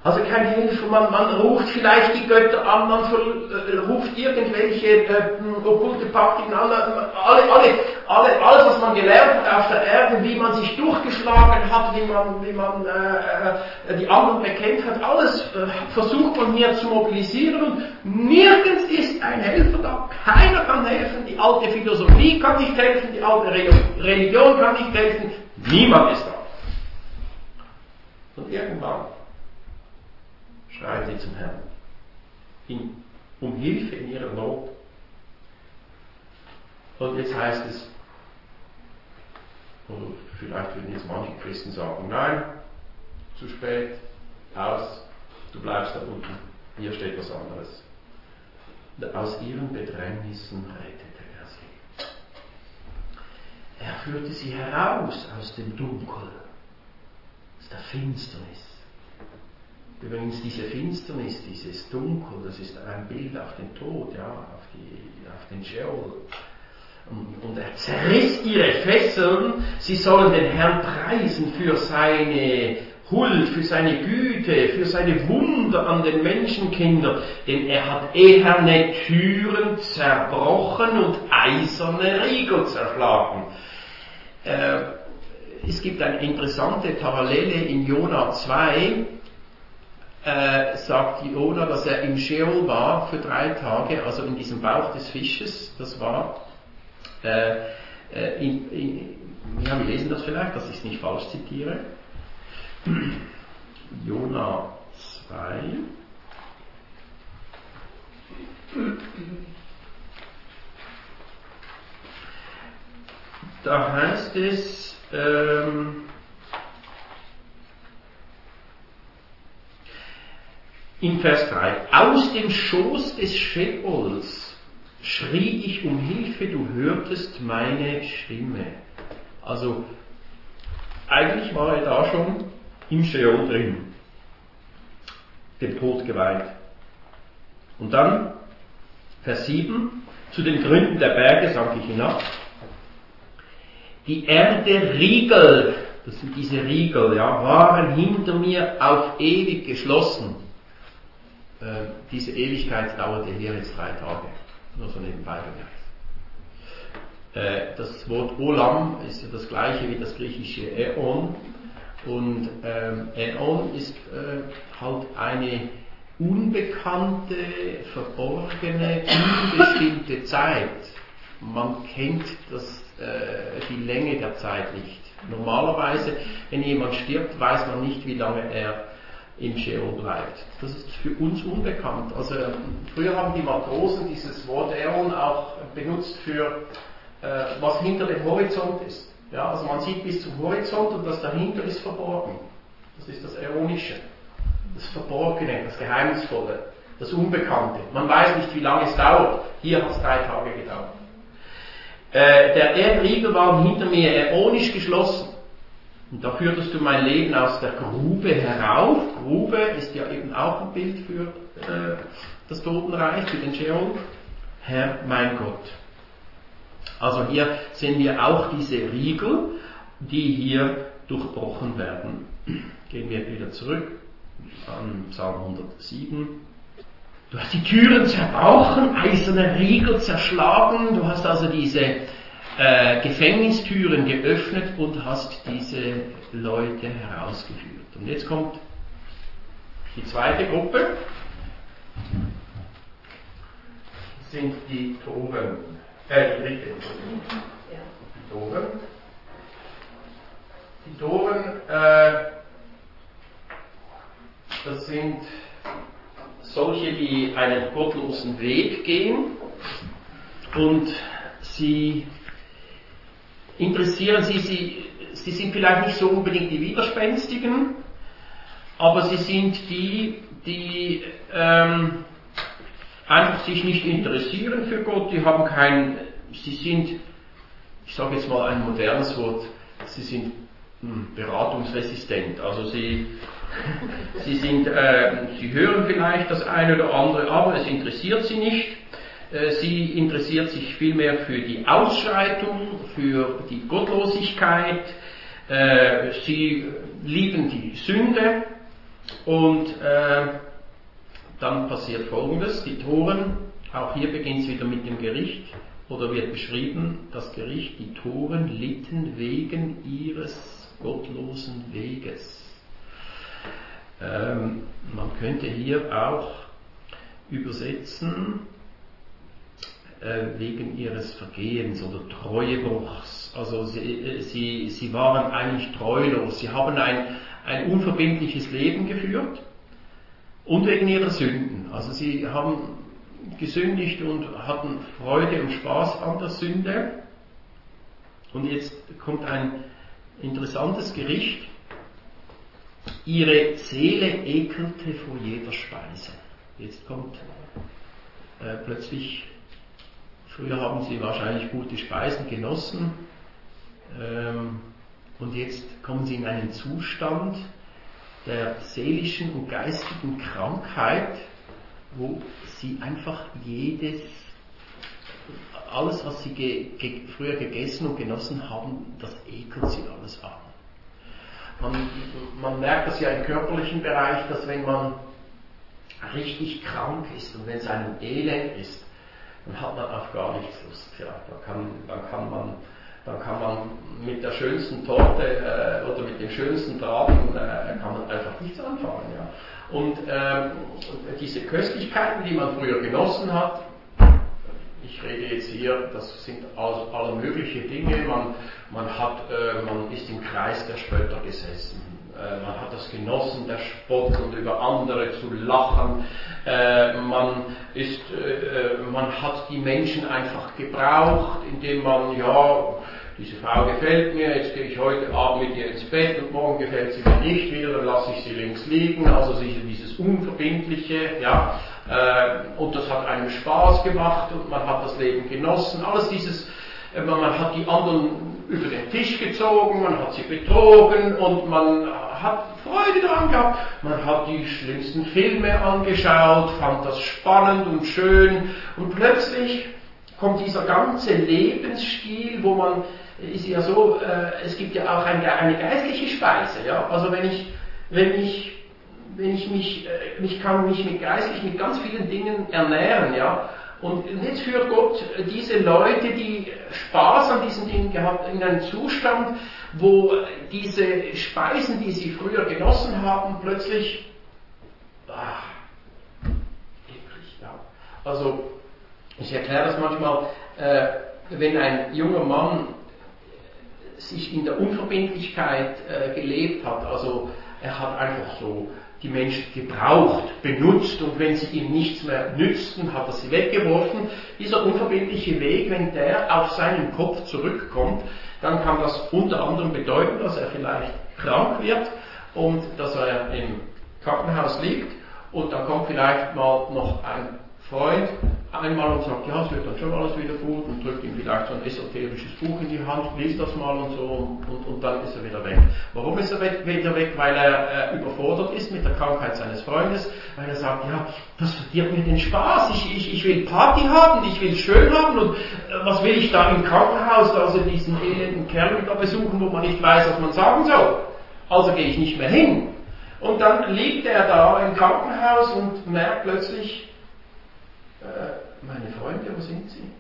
Also kein Hilfe, man ruft vielleicht die Götter an, man ruft irgendwelche okkulte Praktiken an, alles, was man gelernt hat auf der Erde, wie man sich durchgeschlagen hat, wie man die anderen bekämpft hat, alles versucht man hier zu mobilisieren und nirgends ist ein Helfer da, keiner kann helfen, die alte Philosophie kann nicht helfen, die alte Religion kann nicht helfen, niemand ist da. Und irgendwann schreien sie zum Herrn um Hilfe in ihrer Not. Und jetzt heißt es, oder vielleicht würden jetzt manche Christen sagen, nein, zu spät, aus, du bleibst da unten, hier steht was anderes. Aus ihren Bedrängnissen rettete er sie. Er führte sie heraus aus dem Dunkel, aus der Finsternis. Übrigens diese Finsternis, dieses Dunkel, das ist ein Bild auf den Tod, ja, auf den Sheol. Und er zerriss ihre Fesseln, sie sollen den Herrn preisen für seine Huld, für seine Güte, für seine Wunder an den Menschenkindern, denn er hat eherne Türen zerbrochen und eiserne Riegel zerschlagen. Es gibt eine interessante Parallele in Jona 2, sagt Jona, dass er im Sheol war für 3 Tage, also in diesem Bauch des Fisches, das war, wir lesen das vielleicht, dass ich es nicht falsch zitiere. Jona 2. Da heißt es, in Vers 3, aus dem Schoß des Sheols schrie ich um Hilfe, du hörtest meine Stimme. Also, eigentlich war er da schon im Sheol drin, dem Tod geweiht. Und dann, Vers 7, zu den Gründen der Berge sank ich hinab. Die Erde Riegel, das sind diese Riegel, ja, waren hinter mir auf ewig geschlossen. Diese Ewigkeit dauerte hier jetzt 3 Tage, nur so nebenbei bemerkt. Das Wort Olam ist ja das gleiche wie das griechische Äon, und Äon ist halt eine unbekannte, verborgene, unbestimmte Zeit. Man kennt die Länge der Zeit nicht. Normalerweise, wenn jemand stirbt, weiß man nicht, wie lange er im Sheol bleibt. Das ist für uns unbekannt. Also früher haben die Matrosen dieses Wort Äon auch benutzt für was hinter dem Horizont ist. Ja, also man sieht bis zum Horizont und das dahinter ist verborgen. Das ist das Äonische. Das Verborgene, das Geheimnisvolle, das Unbekannte. Man weiß nicht, wie lange es dauert. Hier hat es 3 Tage gedauert. Der Erdriegel war hinter mir äonisch geschlossen. Und da führtest du mein Leben aus der Grube herauf. Grube ist ja eben auch ein Bild für das Totenreich, für den Sheol. Herr, mein Gott. Also hier sehen wir auch diese Riegel, die hier durchbrochen werden. Gehen wir wieder zurück an Psalm 107. Du hast die Türen zerbrochen, eiserne Riegel zerschlagen, du hast also diese Gefängnistüren geöffnet und hast diese Leute herausgeführt. Und jetzt kommt die zweite Gruppe, das sind die Toren, die dritte, die Toren. Die Toren, das sind solche, die einen gottlosen Weg gehen und sie interessieren sie sind vielleicht nicht so unbedingt die Widerspenstigen, aber sie sind die einfach sich nicht interessieren für Gott, die haben sie sind, ich sage jetzt mal ein modernes Wort, sie sind beratungsresistent, also sie hören vielleicht das eine oder andere, aber es interessiert sie nicht. Sie interessiert sich vielmehr für die Ausschreitung, für die Gottlosigkeit. Sie lieben die Sünde Und dann passiert Folgendes, die Toren, auch hier beginnt es wieder mit dem Gericht, oder wird beschrieben, das Gericht, die Toren litten wegen ihres gottlosen Weges. Man könnte hier auch übersetzen, wegen ihres Vergehens oder Treuebruchs. Also sie waren eigentlich treulos, sie haben ein unverbindliches Leben geführt und wegen ihrer Sünden. Also sie haben gesündigt und hatten Freude und Spaß an der Sünde. Und jetzt kommt ein interessantes Gericht. Ihre Seele ekelte vor jeder Speise. Jetzt kommt plötzlich, früher haben sie wahrscheinlich gute Speisen genossen, und jetzt kommen sie in einen Zustand der seelischen und geistigen Krankheit, wo sie einfach alles, was sie früher gegessen und genossen haben, das ekelt sie alles an. Man merkt das ja im körperlichen Bereich, dass wenn man richtig krank ist und wenn es einem elend ist, dann hat man auf gar nichts Lust. Ja. Dann kann man mit der schönsten Torte oder mit dem schönsten Braten kann man einfach nichts anfangen. Ja. Und diese Köstlichkeiten, die man früher genossen hat, ich rede jetzt hier, das sind alle mögliche Dinge, man ist im Kreis der Spötter gesessen, man hat das genossen, der Spott und über andere zu lachen, man hat die Menschen einfach gebraucht, indem man, ja, diese Frau gefällt mir, jetzt gehe ich heute Abend mit ihr ins Bett und morgen gefällt sie mir nicht wieder, dann lasse ich sie links liegen, also dieses Unverbindliche, ja, und das hat einem Spaß gemacht und man hat das Leben genossen, alles dieses, man hat die anderen über den Tisch gezogen, man hat sie betrogen und man hat Freude daran gehabt, man hat die schlimmsten Filme angeschaut, fand das spannend und schön und plötzlich kommt dieser ganze Lebensstil, wo man, ist ja so, es gibt ja auch eine geistliche Speise, ja, also wenn ich kann mich geistlich mit ganz vielen Dingen ernähren, ja, und jetzt führt Gott diese Leute, die Spaß an diesen Dingen gehabt, in einen Zustand, wo diese Speisen, die sie früher genossen haben, plötzlich eklig, ja. Also ich erkläre das manchmal, wenn ein junger Mann sich in der Unverbindlichkeit gelebt hat, also er hat einfach so die Menschen gebraucht, benutzt und wenn sie ihm nichts mehr nützten, hat er sie weggeworfen. Dieser unverbindliche Weg, wenn der auf seinen Kopf zurückkommt, dann kann das unter anderem bedeuten, dass er vielleicht krank wird und dass er im Krankenhaus liegt und dann kommt vielleicht mal noch ein Freund einmal und sagt, ja, es wird dann schon alles wieder gut und drückt ihm vielleicht so ein esoterisches Buch in die Hand, liest das mal und so und dann ist er wieder weg. Warum ist er wieder weg? Weil er überfordert ist mit der Krankheit seines Freundes, weil er sagt, ja, das verdirbt mir den Spaß, ich will Party haben, ich will es schön haben und was will ich da im Krankenhaus, also diesen elenden Kerl da besuchen, wo man nicht weiß, was man sagen soll. Also gehe ich nicht mehr hin. Und dann liegt er da im Krankenhaus und merkt plötzlich, meine Freunde, wo sind sie?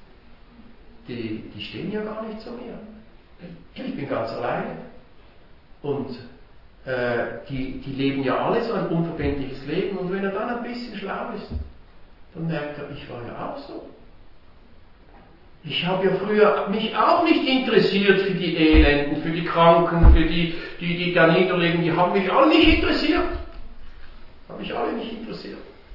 Die stehen ja gar nicht zu mir. Ich bin ganz alleine. Und die leben ja alle so ein unverbindliches Leben. Und wenn er dann ein bisschen schlau ist, dann merkt er, ich war ja auch so. Ich habe ja früher mich auch nicht interessiert für die Elenden, für die Kranken, für die da niederlegen. Die haben mich alle nicht interessiert. Haben mich alle nicht interessiert.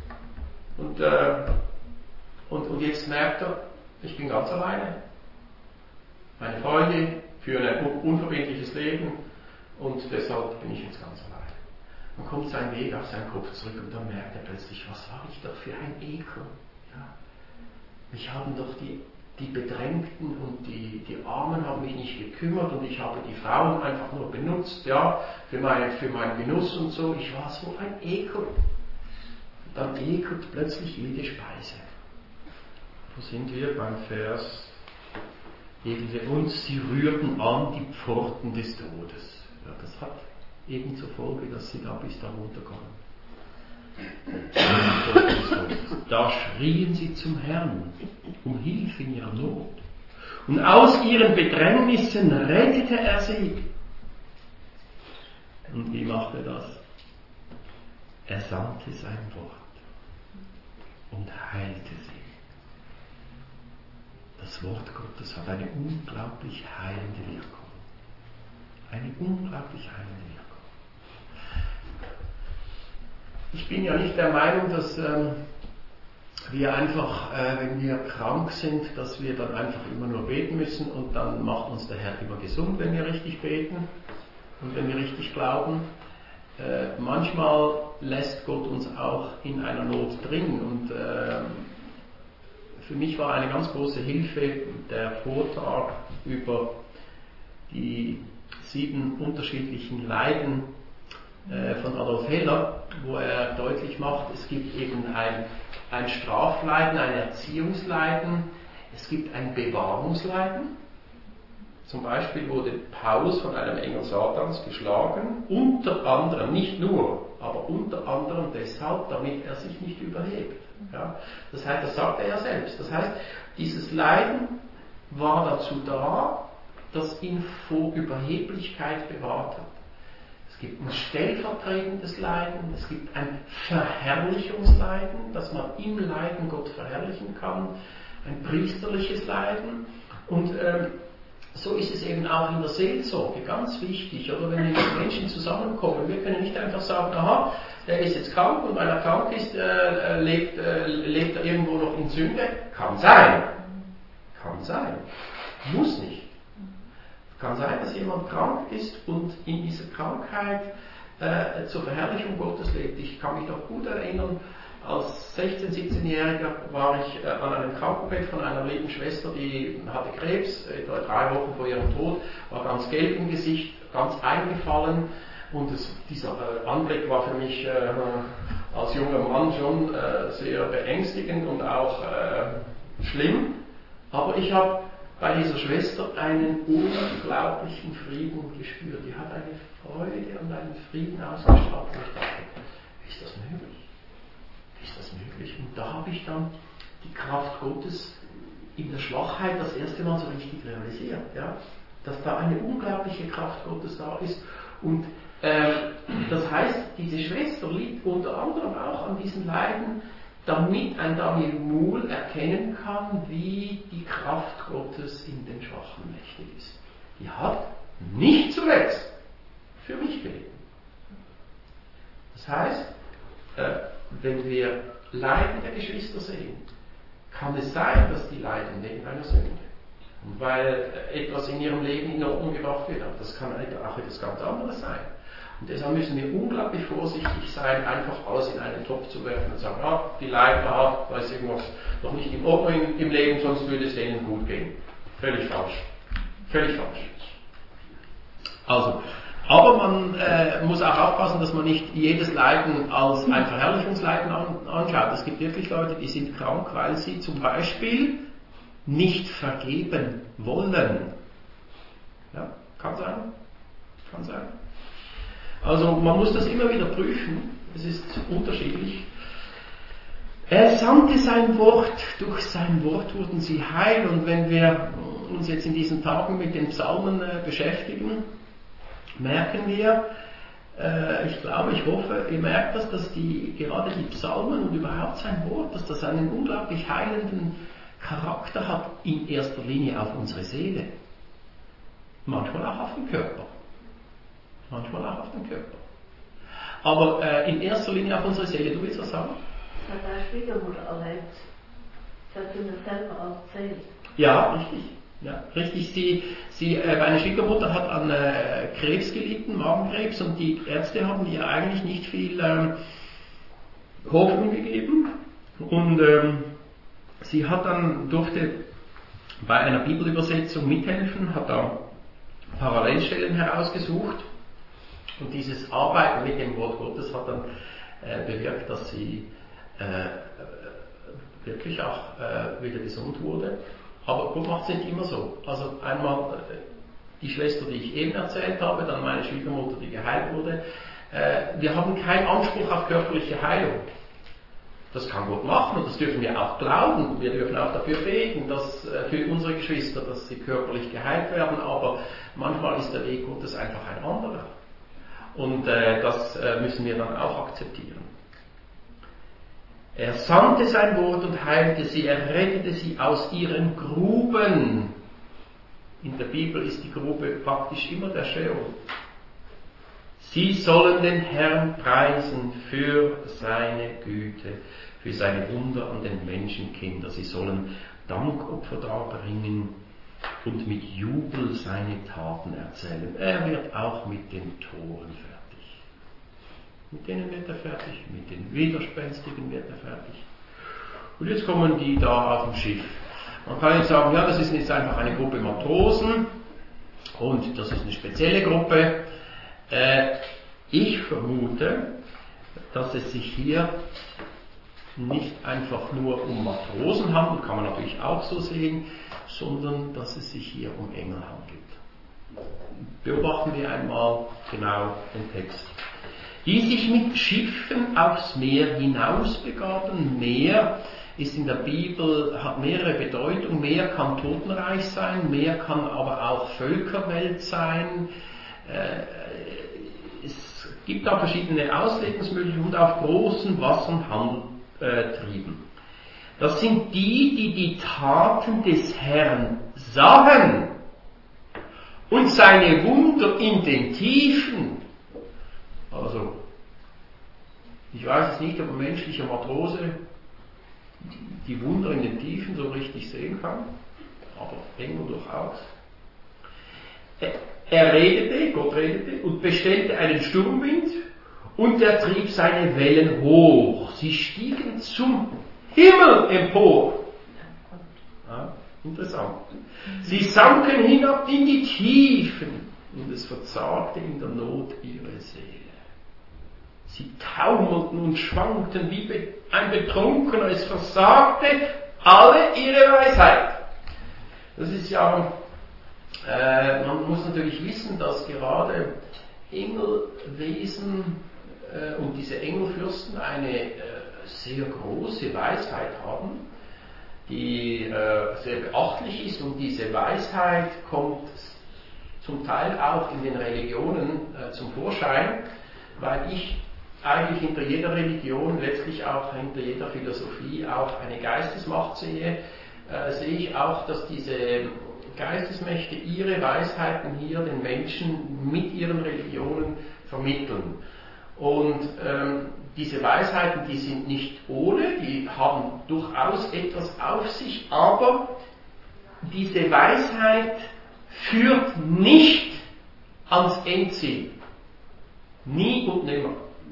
Und jetzt merkt er, ich bin ganz alleine. Meine Freunde führen ein unverbindliches Leben und deshalb bin ich jetzt ganz alleine. Dann kommt sein Weg auf seinen Kopf zurück und dann merkt er plötzlich, was war ich doch für ein Ekel. Ja. Mich haben doch die Bedrängten und die Armen haben mich nicht gekümmert und ich habe die Frauen einfach nur benutzt, ja, für meinen Genuss und so. Ich war so ein Ekel. Dann ekelt plötzlich jede Speise. Wo sind wir beim Vers? Und sie rührten an die Pforten des Todes. Ja, das hat eben zur Folge, dass sie da bis da runterkommen. Da schrien sie zum Herrn um Hilfe in ihrer Not. Und aus ihren Bedrängnissen rettete er sie. Und wie macht er das? Er sandte sein Wort und heilte sie. Das Wort Gottes hat eine unglaublich heilende Wirkung. Eine unglaublich heilende Wirkung. Ich bin ja nicht der Meinung, dass wir einfach, wenn wir krank sind, dass wir dann einfach immer nur beten müssen und dann macht uns der Herr immer gesund, wenn wir richtig beten und wenn wir richtig glauben. Manchmal lässt Gott uns auch in einer Not drin und für mich war eine ganz große Hilfe der Vortrag über die 7 unterschiedlichen Leiden von Adolf Heller, wo er deutlich macht, es gibt eben ein Strafleiden, ein Erziehungsleiden, es gibt ein Bewahrungsleiden. Zum Beispiel wurde Paulus von einem Engel Satans geschlagen, unter anderem, nicht nur, aber unter anderem deshalb, damit er sich nicht überhebt. Ja? Das heißt, das sagt er ja selbst. Das heißt, dieses Leiden war dazu da, das ihn vor Überheblichkeit bewahrt hat. Es gibt ein stellvertretendes Leiden, es gibt ein Verherrlichungsleiden, dass man im Leiden Gott verherrlichen kann, ein priesterliches Leiden. Und so ist es eben auch in der Seelsorge ganz wichtig, oder wenn wir mit Menschen zusammenkommen. Wir können nicht einfach sagen, aha, der ist jetzt krank und weil er krank ist, lebt er irgendwo noch in Sünde. Kann sein. Kann sein. Muss nicht. Es kann sein, dass jemand krank ist und in dieser Krankheit zur Verherrlichung Gottes lebt. Ich kann mich noch gut erinnern, als 16-, 17-Jähriger war ich an einem Krankenbett von einer lieben Schwester, die hatte Krebs, etwa 3 Wochen vor ihrem Tod, war ganz gelb im Gesicht, ganz eingefallen und dieser Anblick war für mich als junger Mann schon sehr beängstigend und auch schlimm. Aber ich habe bei dieser Schwester einen unglaublichen Frieden gespürt. Die hat eine Freude und einen Frieden ausgestrahlt. Und ich dachte, wie ist das möglich? Wie ist das möglich? Und da habe ich dann die Kraft Gottes in der Schwachheit das erste Mal so richtig realisiert. Ja? Dass da eine unglaubliche Kraft Gottes da ist. Und das heißt, diese Schwester liegt unter anderem auch an diesen Leiden, damit ein Daniel Muhl erkennen kann, wie die Kraft Gottes in den Schwachen mächtig ist. Die hat nicht zuletzt für mich gelitten. Das heißt, wenn wir Leiden der Geschwister sehen, kann es sein, dass die leiden wegen einer Sünde. Und weil etwas in ihrem Leben in Ordnung gebracht wird, aber das kann auch etwas ganz anderes sein. Und deshalb müssen wir unglaublich vorsichtig sein, einfach alles in einen Topf zu werfen und sagen, die leiden, da ist irgendwas noch nicht in Ordnung im Leben, sonst würde es denen gut gehen. Völlig falsch. Völlig falsch. Also, aber man muss auch aufpassen, dass man nicht jedes Leiden als ein Verherrlichungsleiden anschaut. Es gibt wirklich Leute, die sind krank, weil sie zum Beispiel nicht vergeben wollen. Ja, kann sein. Kann sein. Also man muss das immer wieder prüfen, es ist unterschiedlich. Er sandte sein Wort, durch sein Wort wurden sie heil, und wenn wir uns jetzt in diesen Tagen mit den Psalmen beschäftigen, merken wir, ich glaube, ich hoffe, ihr merkt das, dass gerade die Psalmen und überhaupt sein Wort, dass das einen unglaublich heilenden Charakter hat, in erster Linie auf unsere Seele, manchmal auch auf den Körper. Manchmal auch auf den Körper. Aber in erster Linie auf unsere Seele. Du willst was sagen? Das hat meine Schwiegermutter erlebt. Das hat sie mir selber erzählt. Ja, richtig. Ja, richtig. Meine Schwiegermutter hat an Krebs gelitten, Magenkrebs, und die Ärzte haben ihr eigentlich nicht viel Hoffnung gegeben. Und sie durfte bei einer Bibelübersetzung mithelfen, hat da Parallelstellen herausgesucht. Und dieses Arbeiten mit dem Wort Gottes hat dann bewirkt, dass sie wirklich auch wieder gesund wurde. Aber Gott macht es nicht immer so. Also einmal die Schwester, die ich eben erzählt habe, dann meine Schwiegermutter, die geheilt wurde. Wir haben keinen Anspruch auf körperliche Heilung. Das kann Gott machen und das dürfen wir auch glauben. Wir dürfen auch dafür beten, dass für unsere Geschwister, dass sie körperlich geheilt werden, aber manchmal ist der Weg Gottes einfach ein anderer. Und das müssen wir dann auch akzeptieren. Er sandte sein Wort und heilte sie, er rettete sie aus ihren Gruben. In der Bibel ist die Grube praktisch immer der Scheol. Sie sollen den Herrn preisen für seine Güte, für seine Wunder an den Menschenkindern. Sie sollen Dankopfer darbringen und mit Jubel seine Taten erzählen. Er wird auch mit den Toren fertig. Mit denen wird er fertig, mit den Widerspenstigen wird er fertig. Und jetzt kommen die da auf dem Schiff. Man kann jetzt sagen, ja, das ist jetzt einfach eine Gruppe Matrosen und das ist eine spezielle Gruppe. Ich vermute, dass es sich hier nicht einfach nur um Matrosen handelt, kann man natürlich auch so sehen, sondern dass es sich hier um Engel handelt. Beobachten wir einmal genau den Text. Die sich mit Schiffen aufs Meer hinaus begaben. Meer ist in der Bibel, hat mehrere Bedeutungen. Meer kann Totenreich sein, Meer kann aber auch Völkerwelt sein. Es gibt da verschiedene Auslegungsmöglichkeiten und auf großen Wassern Handel trieben. Das sind die Taten des Herrn sahen und seine Wunder in den Tiefen. Also, ich weiß es nicht, ob ein menschlicher Matrose die Wunder in den Tiefen so richtig sehen kann, aber Engel durchaus. Gott redete und bestellte einen Sturmwind und er trieb seine Wellen hoch. Sie stiegen zum Himmel empor. Ja, interessant. Sie sanken hinab in die Tiefen und es verzagte in der Not ihre Seele. Sie taumelten und schwankten wie ein Betrunkener. Es versagte alle ihre Weisheit. Das ist ja, man muss natürlich wissen, dass gerade Engelwesen und diese Engelfürsten eine sehr große Weisheit haben, die sehr beachtlich ist, und diese Weisheit kommt zum Teil auch in den Religionen zum Vorschein, weil ich eigentlich hinter jeder Religion, letztlich auch hinter jeder Philosophie auch eine Geistesmacht sehe, sehe ich auch, dass diese Geistesmächte ihre Weisheiten hier den Menschen mit ihren Religionen vermitteln. Und diese Weisheiten, die sind nicht ohne, die haben durchaus etwas auf sich, aber diese Weisheit führt nicht ans Endziel. Nie und nimmer.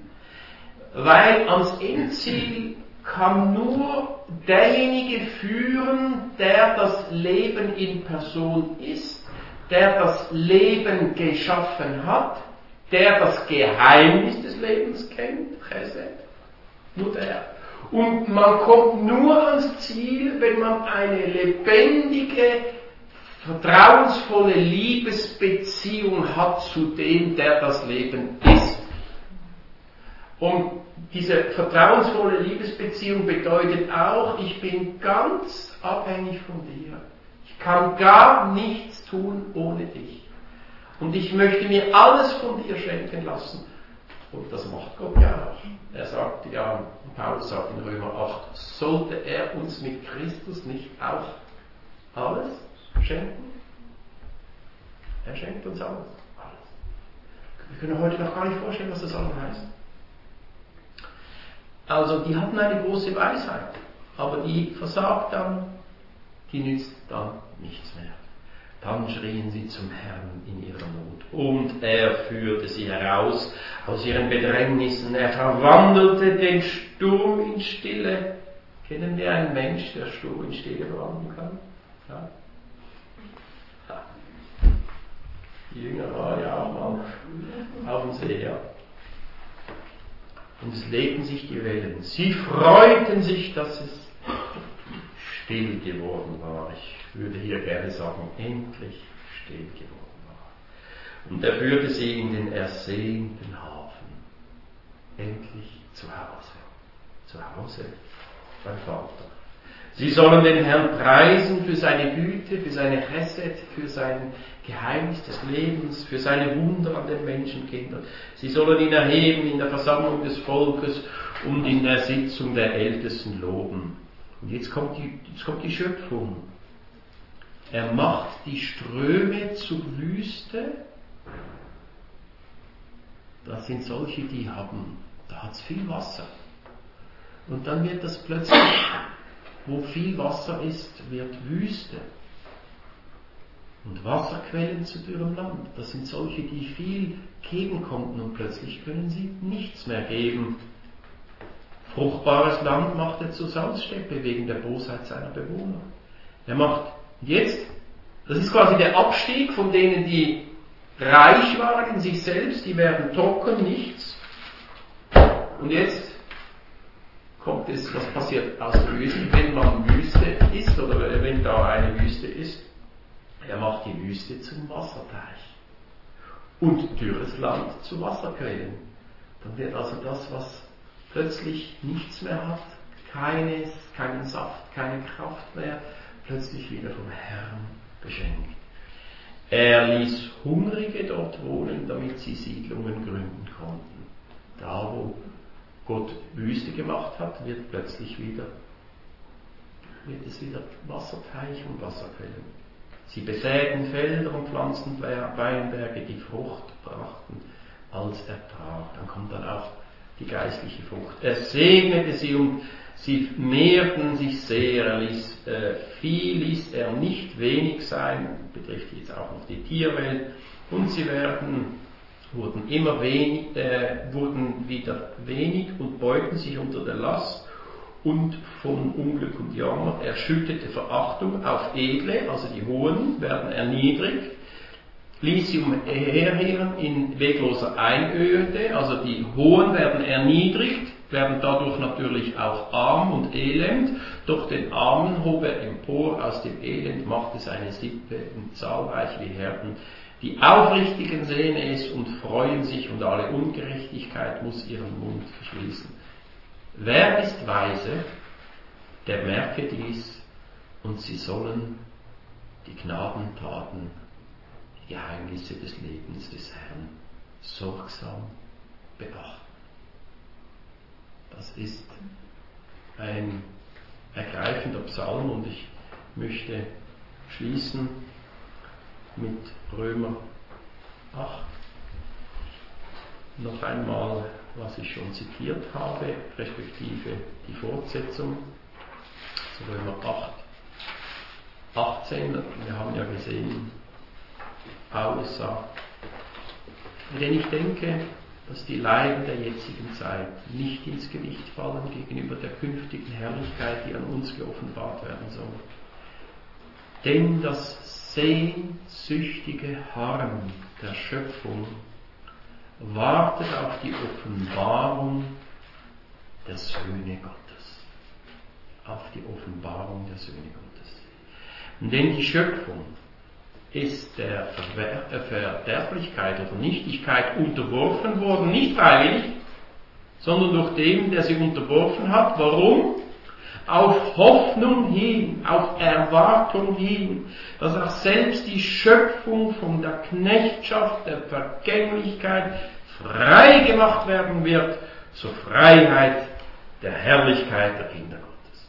Weil ans Endziel kann nur derjenige führen, der das Leben in Person ist, der das Leben geschaffen hat, der das Geheimnis des Lebens kennt, Chesed, nur der. Und man kommt nur ans Ziel, wenn man eine lebendige, vertrauensvolle Liebesbeziehung hat zu dem, der das Leben ist. Und diese vertrauensvolle Liebesbeziehung bedeutet auch, ich bin ganz abhängig von dir. Ich kann gar nichts tun ohne dich. Und ich möchte mir alles von dir schenken lassen. Und das macht Gott ja auch. Er sagt ja, Paulus sagt in Römer 8, sollte er uns mit Christus nicht auch alles schenken? Er schenkt uns alles. Wir können heute noch gar nicht vorstellen, was das alles heißt. Also die hatten eine große Weisheit, aber die versagt dann, die nützt dann nichts mehr. Dann schrien sie zum Herrn in ihrer Not und er führte sie heraus aus ihren Bedrängnissen. Er verwandelte den Sturm in Stille. Kennen wir einen Mensch, der Sturm in Stille verwandeln kann? Ja. Die Jünger waren ja auch mal auf dem See, ja. Und es legten sich die Wellen. Sie freuten sich, dass es still geworden war. Ich würde hier gerne sagen, endlich still geworden war. Und er führte sie in den ersehnten Hafen. Endlich zu Hause. Zu Hause beim Vater. Sie sollen den Herrn preisen für seine Güte, für seine Chesed, für sein Geheimnis des Lebens, für seine Wunder an den Menschenkindern. Sie sollen ihn erheben in der Versammlung des Volkes und in der Sitzung der Ältesten loben. Und jetzt kommt die Schöpfung. Er macht die Ströme zur Wüste. Das sind solche, die haben, da hat es viel Wasser. Und dann wird das plötzlich, wo viel Wasser ist, wird Wüste. Und Wasserquellen zu dürrem Land. Das sind solche, die viel geben konnten und plötzlich können sie nichts mehr geben. Fruchtbares Land macht er zur Salzsteppe wegen der Bosheit seiner Bewohner. Er macht jetzt, das ist quasi der Abstieg von denen, die reich waren in sich selbst, die werden trocken, nichts. Und jetzt kommt es, was passiert aus der Wüste, wenn man Wüste ist oder wenn da eine Wüste ist. Er macht die Wüste zum Wasserteich und dürres Land zu Wasserquellen. Dann wird also das, was plötzlich nichts mehr hat, keinen Saft, keine Kraft mehr, plötzlich wieder vom Herrn beschenkt. Er ließ Hungrige dort wohnen, damit sie Siedlungen gründen konnten. Da, wo Gott Wüste gemacht hat, wird es wieder Wasserteich und Wasserquellen. Sie besäten Felder und pflanzten Weinberge, die Frucht brachten als Ertrag. Dann kommt dann auch die geistliche Frucht. Er segnete sie und sie mehrten sich sehr. Viel ließ er nicht wenig sein, betrifft jetzt auch noch die Tierwelt. Und sie wurden wieder wenig und beugten sich unter der Last und von Unglück und Jammer. Er schüttete Verachtung auf Edle, also die Hohen werden erniedrigt, ließ sie umherheeren in wegloser Einöde, also die Hohen werden erniedrigt, werden dadurch natürlich auch arm und elend, doch den Armen hob er empor aus dem Elend, machte seine Sippe und zahlreich wie Herden. Die Aufrichtigen sehen es und freuen sich, und alle Ungerechtigkeit muss ihren Mund verschließen. Wer ist weise, der merke dies, und sie sollen die Gnadentaten, die Geheimnisse des Lebens des Herrn sorgsam beachten. Das ist ein ergreifender Psalm, und ich möchte schließen mit Römer 8. Noch einmal, was ich schon zitiert habe, respektive die Fortsetzung. Römer 8, 18. Wir haben ja gesehen, Paulus sagt, denn ich denke, dass die Leiden der jetzigen Zeit nicht ins Gewicht fallen gegenüber der künftigen Herrlichkeit, die an uns geoffenbart werden soll. Denn das sehnsüchtige Harren der Schöpfung wartet auf die Offenbarung der Söhne Gottes. Auf die Offenbarung der Söhne Gottes. Denn die Schöpfung ist der Verderblichkeit oder Nichtigkeit unterworfen worden, nicht freiwillig, sondern durch den, der sie unterworfen hat. Warum? Auf Hoffnung hin, auf Erwartung hin, dass auch selbst die Schöpfung von der Knechtschaft, der Vergänglichkeit frei gemacht werden wird zur Freiheit der Herrlichkeit der Kinder Gottes.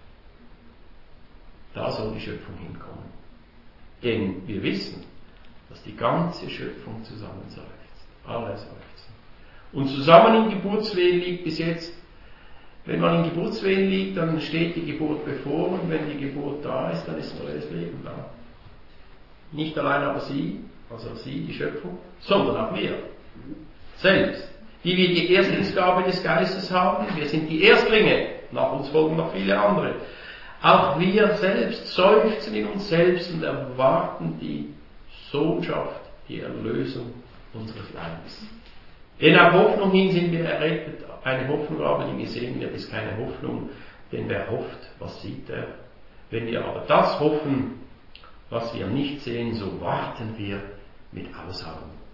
Da soll die Schöpfung hinkommen. Denn wir wissen, dass die ganze Schöpfung zusammen seufzt. Alle seufzen. Und zusammen in Geburtswehen liegt bis jetzt. Wenn man in Geburtswehen liegt, dann steht die Geburt bevor, und wenn die Geburt da ist, dann ist neues Leben da. Nicht allein aber sie, also sie, die Schöpfung, sondern auch wir selbst. Wie wir die Erstlingsgabe des Geistes haben, wir sind die Erstlinge, nach uns folgen noch viele andere. Auch wir selbst seufzen in uns selbst und erwarten die Sohnschaft, die Erlösung unseres Leibes. Denn auf Hoffnung hin sind wir errettet. Eine Hoffnung aber, die gesehen wird, ist keine Hoffnung, denn wer hofft, was sieht er? Wenn wir aber das hoffen, was wir nicht sehen, so warten wir mit Ausharren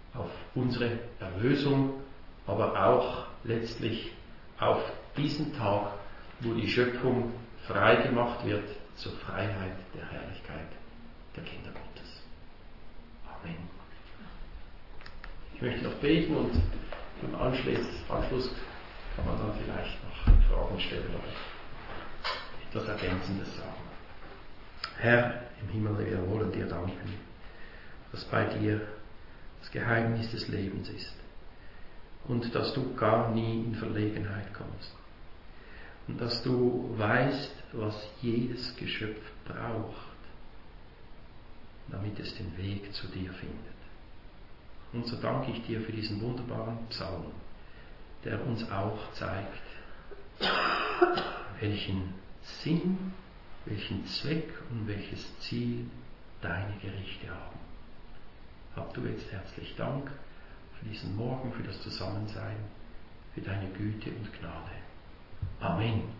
auf unsere Erlösung, aber auch letztlich auf diesen Tag, wo die Schöpfung frei gemacht wird zur Freiheit der Herrlichkeit der Kinder Gottes. Amen. Ich möchte noch beten und im Anschluss kann man dann vielleicht noch Fragen stellen oder etwas Ergänzendes sagen. Herr im Himmel, wir wollen dir danken, dass bei dir das Geheimnis des Lebens ist und dass du gar nie in Verlegenheit kommst und dass du weißt, was jedes Geschöpf braucht, damit es den Weg zu dir findet. Und so danke ich dir für diesen wunderbaren Psalm, der uns auch zeigt, welchen Sinn, welchen Zweck und welches Ziel deine Gerichte haben. Hab du jetzt herzlich Dank für diesen Morgen, für das Zusammensein, für deine Güte und Gnade. Amen.